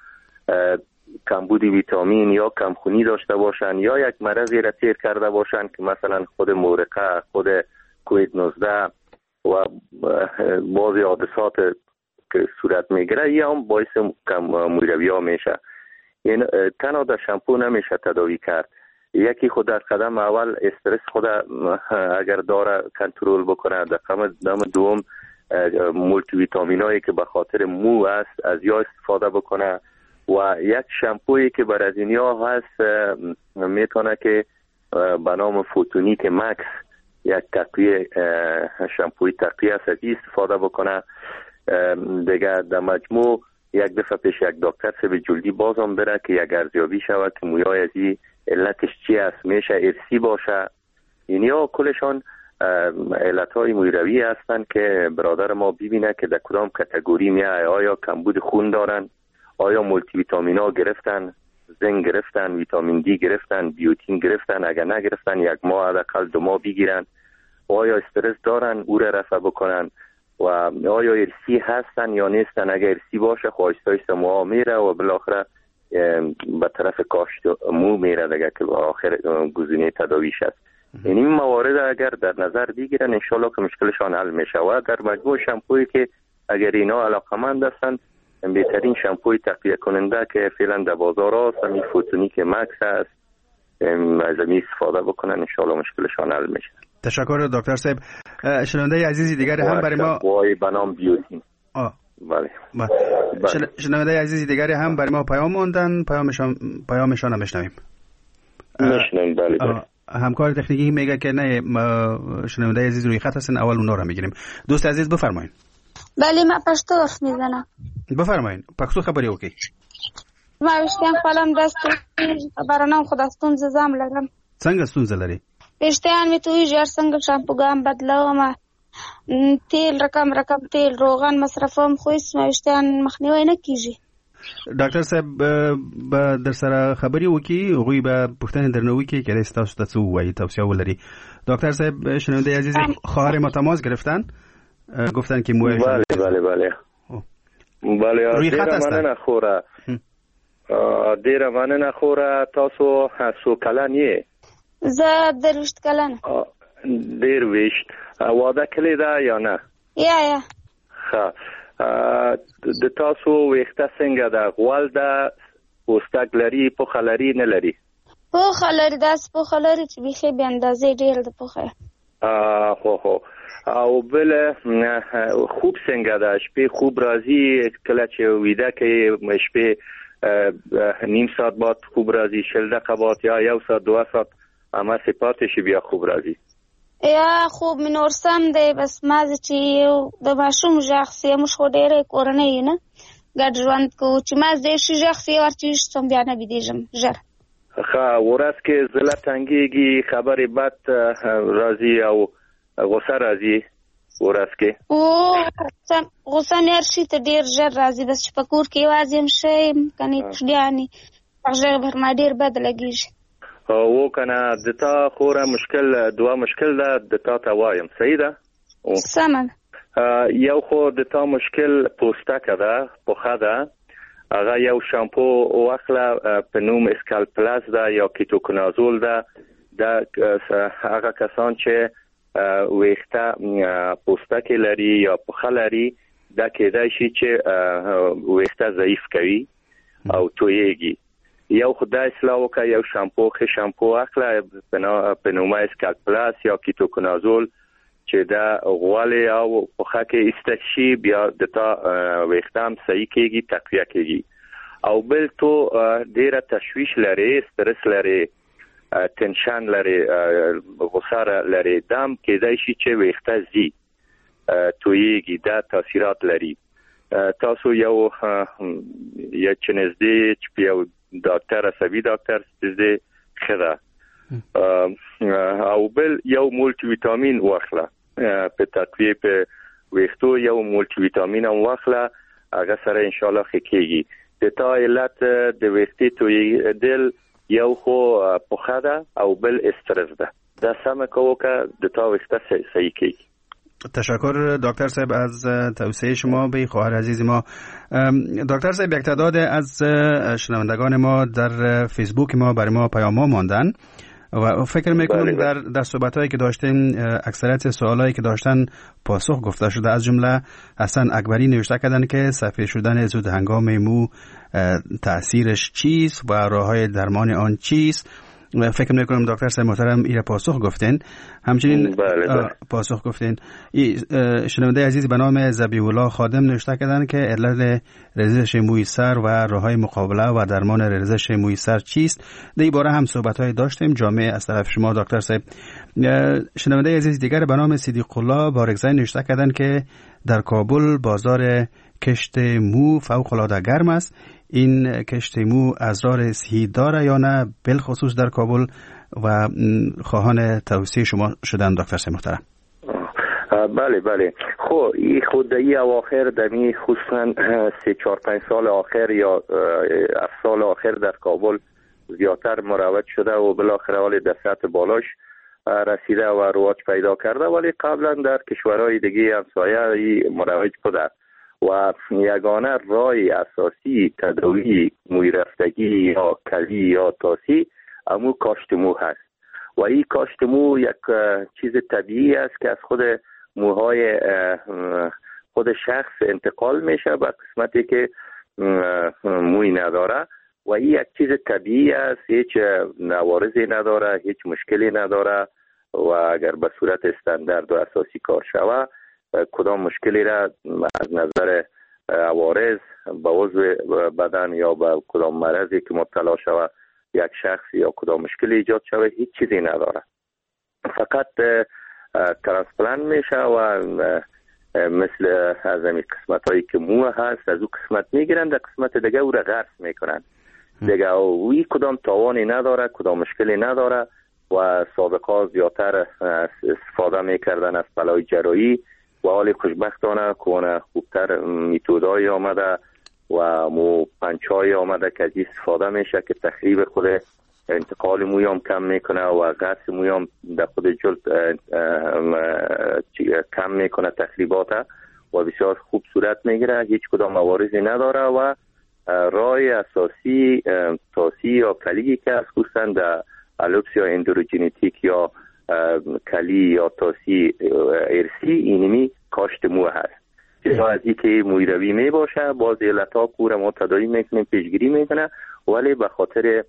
کمبود ویتامین یا کمخونی داشته باشن یا یک مرضی را تیر کرده باشن که مثلا خود مورقه، خود کووید 19 و بعضی حادثات که صورت میگیره یا هم باعث مویروی ها میشه. این تنها در شامپو نمیشه تداوی کرد. یکی خود در قدم اول استرس خود اگر داره کنترل بکنه، در قدم دوم مولتی ویتامین هایی که به خاطر مو است از یا استفاده بکنه و یک شامپویی که بر از اینیا هست میتونه که به نام فوتونیک مکس، یک تقویه شامپوی تقویه است، از استفاده بکنه. دیگه در مجموع یک دفعه پیش یک دکتر سه به جلدی بازم بره که یک ارزیابی شود که مویای از این علتش چی است، میشه ارسی باشه. اینیا کلشان علتهای مویروی هستند که برادر ما ببینه که در کدام کاتگوری میای، آیا کمبود خون دارن، آیا مولتی ویتامین ها گرفتن، زنک گرفتن، ویتامین دی گرفتن، بیوتین گرفتن، اگر نگرفتن یک ماه حداقل 2 ماه بگیرن، آیا استرس دارن او را رفع بکنن و آیا ارسی هستن یا نیستن. اگر ارسی باشه خواهشتایست مو میره و بالاخره به طرف کاشت مو میره دیگه که آخر گزینه تداویش است. این موارد اگر در نظر بگیرن انشالله که مشکلشان حل میشه و در مجموع شامپویی که اگر اینا علاقمند هستند بهترین شامپوی تقویه کننده که فعلا در بازار هست همین فوتونیک مکس هست از این استفاده بکنن انشالله مشکلشان حل میشه. تشکر دکتر صاحب. شنونده عزیزی دیگر هم برای ما وای بنام بیوتین. بله. شنونده عزیزی دیگری هم برای ما پیام موندن، پیامشان هم بشنویم. بله. همکار تکنیکی میگه که نه شنونده عزیز روی خط هستن، اول اونا رو میگیریم. دوست عزیز بفرمایید. بله ما پشتو حرف میزنم. بفرمایید. پښتو خبرې وکړئ. ما وشتیان خپلم دست خبرانم خود ستونزه زم لرم. څنګه ستونزه لري؟ وشتیان می توی ژر څنګه شامپوګان بدلوم، تیل رقم تیل روغن مصرفوم خو هیڅ وشتیان مخنیوي نه کیږي. ډاکټر صاحب به در سره خبري وکي، هغوی به پوښتنه درنه وکي که تاسو ته څه وایي، توصیه ولري. دکتر صاحب شنونده عزیز خواهر ما تماس گرفتن، گفتن که موی بله روی خط هستن. دیر من نخوره تاسو سو کلن یه زه دروشت کلن دروشت واده کلی ده یا نه؟ یا خواه د تاسو ویخته څنګه ده؟ غول ده، پوستک لري، پوخه لري نه لري؟ پوخه لري، داسې پوخه لري چې بیخي بې اندازې ډېر ده پوخه. خو او بل خوب څنګه ده؟ شپې خوب راځي؟ کله چې ویده کوې شپې نیم ساعت بعد خوب راځي، 40 دقیقه بعد یا 1 ساعت 2 ساعت هماسې پاتې شي بیا خوب راځي؟ یا خوب مې نور سم دی، بس مازې چې یو د ماشوم غږ سي، موږ خو ډېرې کورنۍ یو نه ګډ ژوند کوو، چې مازې ډېر شي غږ سي ورته ویښ بیا نه بیدېږم ژر. ښه ورځ کې زړه تنګېږي، خبرې بد راځي او غوسه راځي ورځ کې؟ غوسه مې هر شي ته ډېر ژر راځي، بس چې په کور کې یوازې یم ښه یم کنې ټوډیانې غږ بر ما ډېر بد لګېږي. و کنه د تا خوره مشکل دوه مشکل ده د تا ته وایم، صحیح ده؟ سمه. یو خو د تا مشکل پوستکه ده، پوخه ده، هغه یو شامپو واخله په نوم اسکال پلاس ده یا کیتوکنازول ده. هغه کسان چې ویخته پوستکی لري یا پوخه لري دا کېدای شي چې ویخته ضعیف کوي او تویېږي. یو خدای اصلاح وکړه، یو شامپو ښه شامپو اخله په نوم اسکال پلاس یا کیتوکنازول چې دا غوالې او پوخه کې ایسته شي، بیا د تا ویخته هم صحیح کېږي، تقویه کېږي. او بل تو ډېره تشویش لري، استرس لري، تنشن لري، غوسه لري، دم کېدای شي چې ویخته زی تویېږي، دا تاثیرات لري. تاسو یو چې نږدې چې په یو ډاکټر عصبي ډاکټر دې خدا او بل یو مولټي ویټامین واخله په تقویه په ویختو، یو مولټي ویټامین هم واخله، هغه سره ان شاء الله ښه کېږي. د تا علت د ویختې تویېدل یو خو پوخه ده او بل استرس ده، دا سمه کوو که د تا ویخته صحیح کېږي. تشکر دکتر صاحب از توصیه شما به خواهر عزیز ما. دکتر صاحب یک تعداد از شنوندگان ما در فیسبوک ما برای ما پیام ماندن و فکر میکنم در صحبت‌هایی که داشتیم اکثریت سوالایی که داشتن پاسخ گفته شده. از جمله حسن اکبری نوشته کردن که صفحه شدن زود هنگام مو تأثیرش چیست و راه‌های درمان آن چیست. فکر میکنم دکتر صاحب محترم ایره پاسخ گفتین. همچنین پاسخ گفتین. شنونده عزیز به نام ذبیح الله خادم نوشته کردن که علت ریزش موی سر و راههای مقابله و درمان ریزش موی سر چیست. در این باره هم صحبت‌های داشتیم جامع از طرف شما دکتر صاحب. شنونده عزیز دیگر به نام صدیق الله بارگزای نوشته کردن که در کابل بازار کشت مو فوق العاده گرم است. این کشت مو اسرار صحی داره یا نه، بالخصوص در کابل، و خواهان توصیه شما شدن دکتر صاحب محترم. بله خب این خودی اواخر دمی خصوصا 3-4-5 سال آخر یا 7 سال آخر در کابل زیادتر مروج شده و بالاخره حال در سطح بالاش رسیده و رواج پیدا کرده، ولی قبلا در کشورهای دیگه همسایه مروج بوده و یگانه راه اساسی تداوی موی رفتگی یا کلی یا تاسی امو کاشت مو هست و این کاشت مو یک چیز طبیعی است که از خود موهای خود شخص انتقال میشه به قسمتی که موی نداره و این یک چیز طبیعی است، هیچ نوارضی نداره، هیچ مشکلی نداره و اگر به صورت استاندارد و اساسی کار شوه کدام مشکلی را از نظر عوارض به عضو بدن یا به کدام مرضی که مبتلا شوه یک شخص یا کدام مشکلی ایجاد شوه هیچ چیزی نداره. فقط ترانسپلانت میشه و مثل از این قسمت هایی که مو هست از او قسمت میگیرن، در قسمت دیگه او را غرس میکنن دیگه. اوی کدام تاوانی نداره، کدام مشکلی نداره و سابقا زیادتر استفاده میکردن از پلای جراحی و حال خوشبختانه که خوبتر میتودای آمده و مو پنچای آمده که از استفاده میشه که تخریب خود انتقال موی هم کم میکنه و غرس موی هم در خود جلد کم میکنه تخریبات و بسیار خوب صورت میگیره، هیچ کدام عوارضی نداره و راه اساسی تاسی یا کلی که از خصوصا در الوپسیا اندروژنتیک یا کلی یا تاسی ارسی اینمی کاشت مو هست. چرا از این که مویروی می باشه باز علتا کور ما تدایی میکنیم پیشگیری میکنه، ولی به خاطر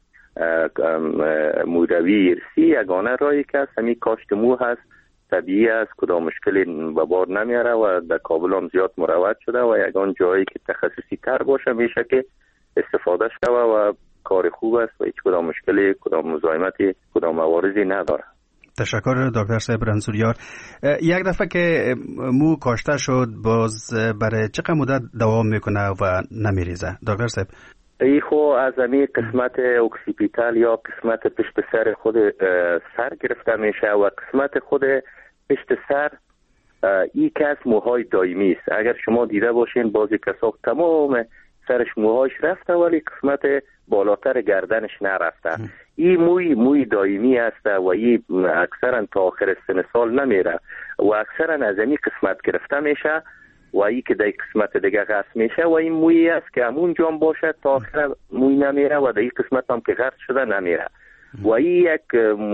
مویروی ارسی یگانه راهی که هست همین کاشت مو هست، طبیعی است، کدام مشکلی به بار نمیاره و در کابل هم زیاد مروج شده و یگان جایی که تخصصی تر باشه میشه که استفاده شده و کار خوب است و هیچ کدام مشکلی، کدام مزاحمتی، کدام عوارضی نداره. تشکر دکتر صاحب رنسوریار. یک دفعه که مو کاشته شد باز برای چقدر مدت دوام میکنه و نمیریزه دکتر صاحب؟ ای خو از همین قسمت اوکسیپیتال یا قسمت پشت سر خود سر گرفته میشه و قسمت خود پشت سر ای کس موهای دائمی است. اگر شما دیده باشین بعضی کسا تمام سرش موهاش رفته ولی قسمت بالاتر گردنش نرفته. این موی دائمی است و این اکثرا تا آخر سن سال نمیره و اکثرا از این قسمت گرفته میشه و این که در قسمت دیگه غرس میشه و این مویی است که همون جام باشه تا آخر موی نمیره و در این قسمت هم که غرس شده نمیره و این یک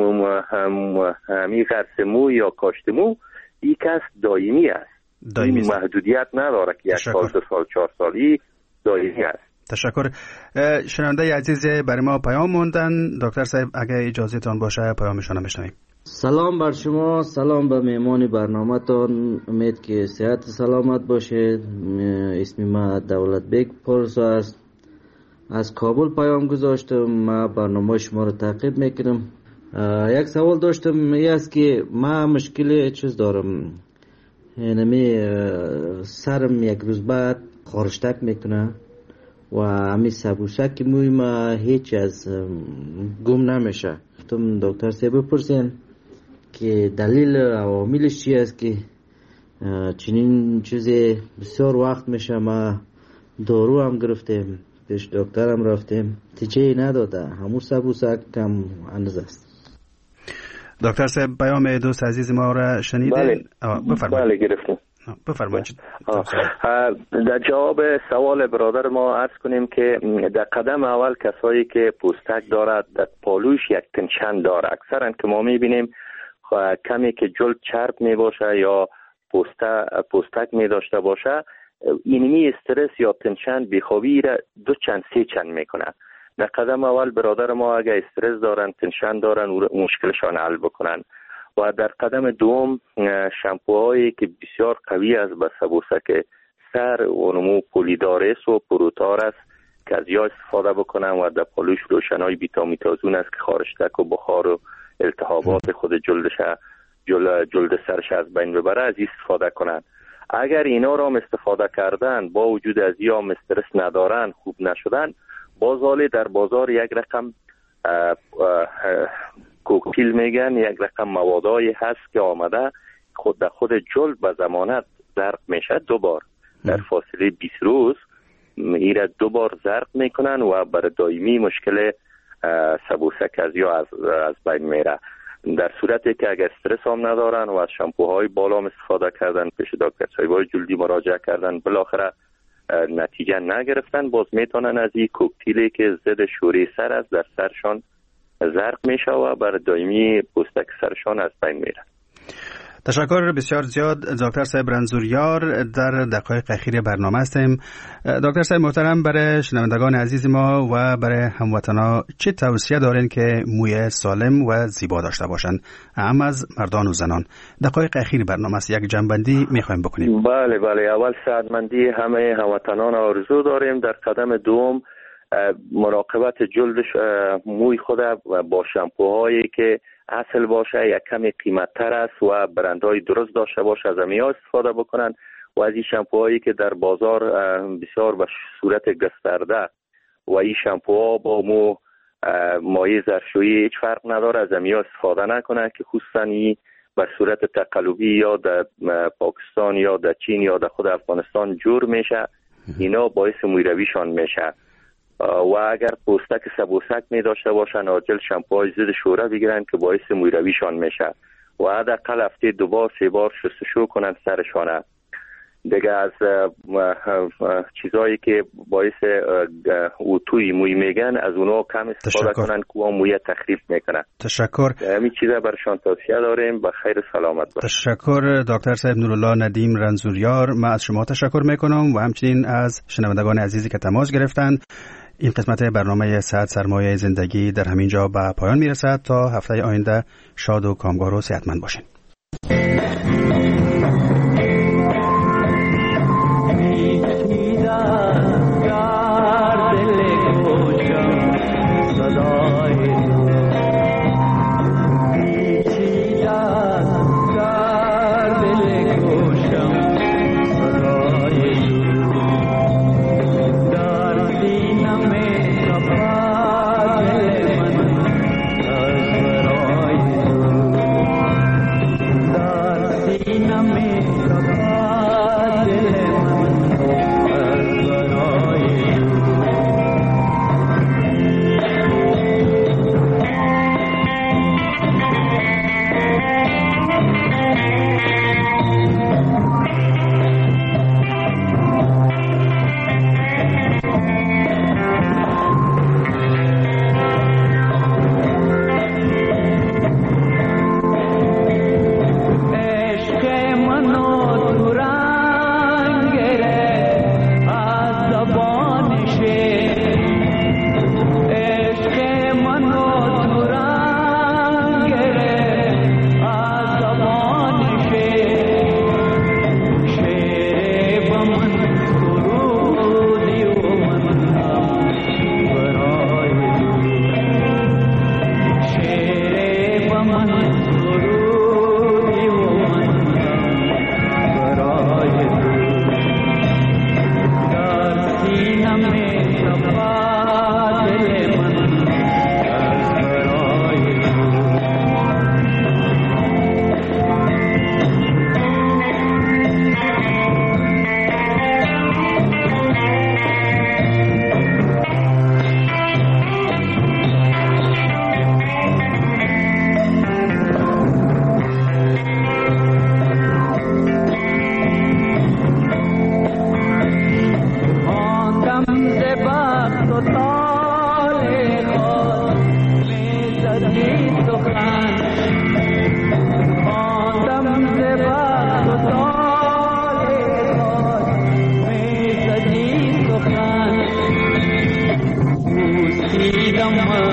همی غرس مو یا کاشت مو این کس دائمی است، این محدودیت نداره که یک سال 2 سال 4 سالی دائمی است. تشکر. شنونده عزیز برای ما پیام موندن، دکتر صاحب اگه اجازه تان باشه پیامشون بشنویم. سلام بر شما، سلام به مهمان برنامه تان، امید که صحت سلامت باشید. اسم ما دولت بیگ پرسو است، از کابل پیام گذاشتم. ما برنامه شما رو تعقیب میکنم. یک سوال داشتم، این است که ما مشکل چیز دارم، یعنی سرم یک روز بعد خارشتک میکنه و همین سبوسک موی ما هیچ از گم نمیشه. گفتم دکتر صاحب بپرسین که دلیل عواملش چی است که چنین چیزی بسیار وقت میشه. ما دارو هم گرفتیم، پیش دکتر هم رفتیم، نتیجه نداده، همون سبوسک کم اندازه است. دکتر صاحب پیام دوست عزیز ما را شنیدین؟ بله گرفتیم. بفرمایید. در جواب سوال برادر ما عرض کنیم که در قدم اول کسایی که پوستک دارد در پالوش یک تنشن داره، اکثرا که ما میبینیم کمی که جلد چرب می باشه یا پوستک می داشته باشه، اینمی استرس یا تنشن بیخوابی را 2 چند 3 چند میکنه. در قدم اول برادر ما اگه استرس دارن، تنشن دارن، مشکلشان حل بکنن و در قدم دوم شامپوهایی که بسیار قوی است به سبوسک سر و پولیدارس و پروتار است که از یا استفاده بکنن و در پالوش روشنای بیتامیتازون است که خارشتک و بخار و التهابات خود جلد سرش از بین ببره، از استفاده کنن. اگر اینا را هم استفاده کردن با وجود از یا هم استرس ندارن، خوب نشدن، باز حالی در بازار یک رقم کوکتیل میگن، یک رقم موادایی هست که آمده خود جلد به ضمانت زرق میشه 2 بار در فاصله 20 روز ایره 2 بار زرق میکنن و برای دائمی مشکل سبوسک از یا از بین میره. در صورتی که اگر استرس هم ندارن و از شامپوهای بالا استفاده کردن، پیش دکتر صاحبای جلدی مراجعه کردن، بالاخره نتیجه نگرفتن، باز میتونن از این کوکتیلی که ضد شوره سر است در سرشان زرق میشه و بر دائمی پوستک سرشان از بین میره. تشکر بسیار زیاد دکتر صاحب رنزوریار. در دقایق اخیر برنامه هستیم. دکتر صاحب محترم، برای شنوندگان عزیز ما و برای هموطنان چه توصیه دارین که موی سالم و زیبا داشته باشند، هم از مردان و زنان؟ دقایق اخیر برنامه است، یک جنبندی میخوایم بکنیم. بله اول صحتمندی همه هموطنان آرزو داریم. در قدم دوم مراقبت جلد موی خود با شامپوهایی که اصل باشه، یک کمی قیمت تر است و برندهای درست داشته باشه، از همین استفاده بکنن و از این شامپوهایی که در بازار بسیار به صورت گسترده و این شامپوها با مایع ظرفشویی هیچ فرق نداره، از همین استفاده نکنن که خصوصا این به صورت تقلبی یا در پاکستان یا در چین یا در خود افغانستان جور میشه. اینا باعث مویرویشان میشه و اگر پوستک سبوسک می داشته باشن عاجل شامپوهای ضد شوره بگیرن که باعث مویرویشان میشه و حداقل هفته 2 بار 3 بار شستشو کنن سرشانه. دیگه از چیزایی که باعث اوتوی موی میگن از اونها کم استفاده کنن که اون موی تخریب میکنن. تشکر. همین چیزا برشان توصیه داریم. به خیر سلامت باشید. تشکر دکتر صاحب نورالله ندیم رنزوریار. من از شما تشکر میکنم و همچنین از شنوندگان عزیزی که تماس گرفتند. این قسمت برنامه صحت سرمایه زندگی در همین جا به پایان میرسد. تا هفته آینده شاد و کامگار و صحتمند باشین. Freedom.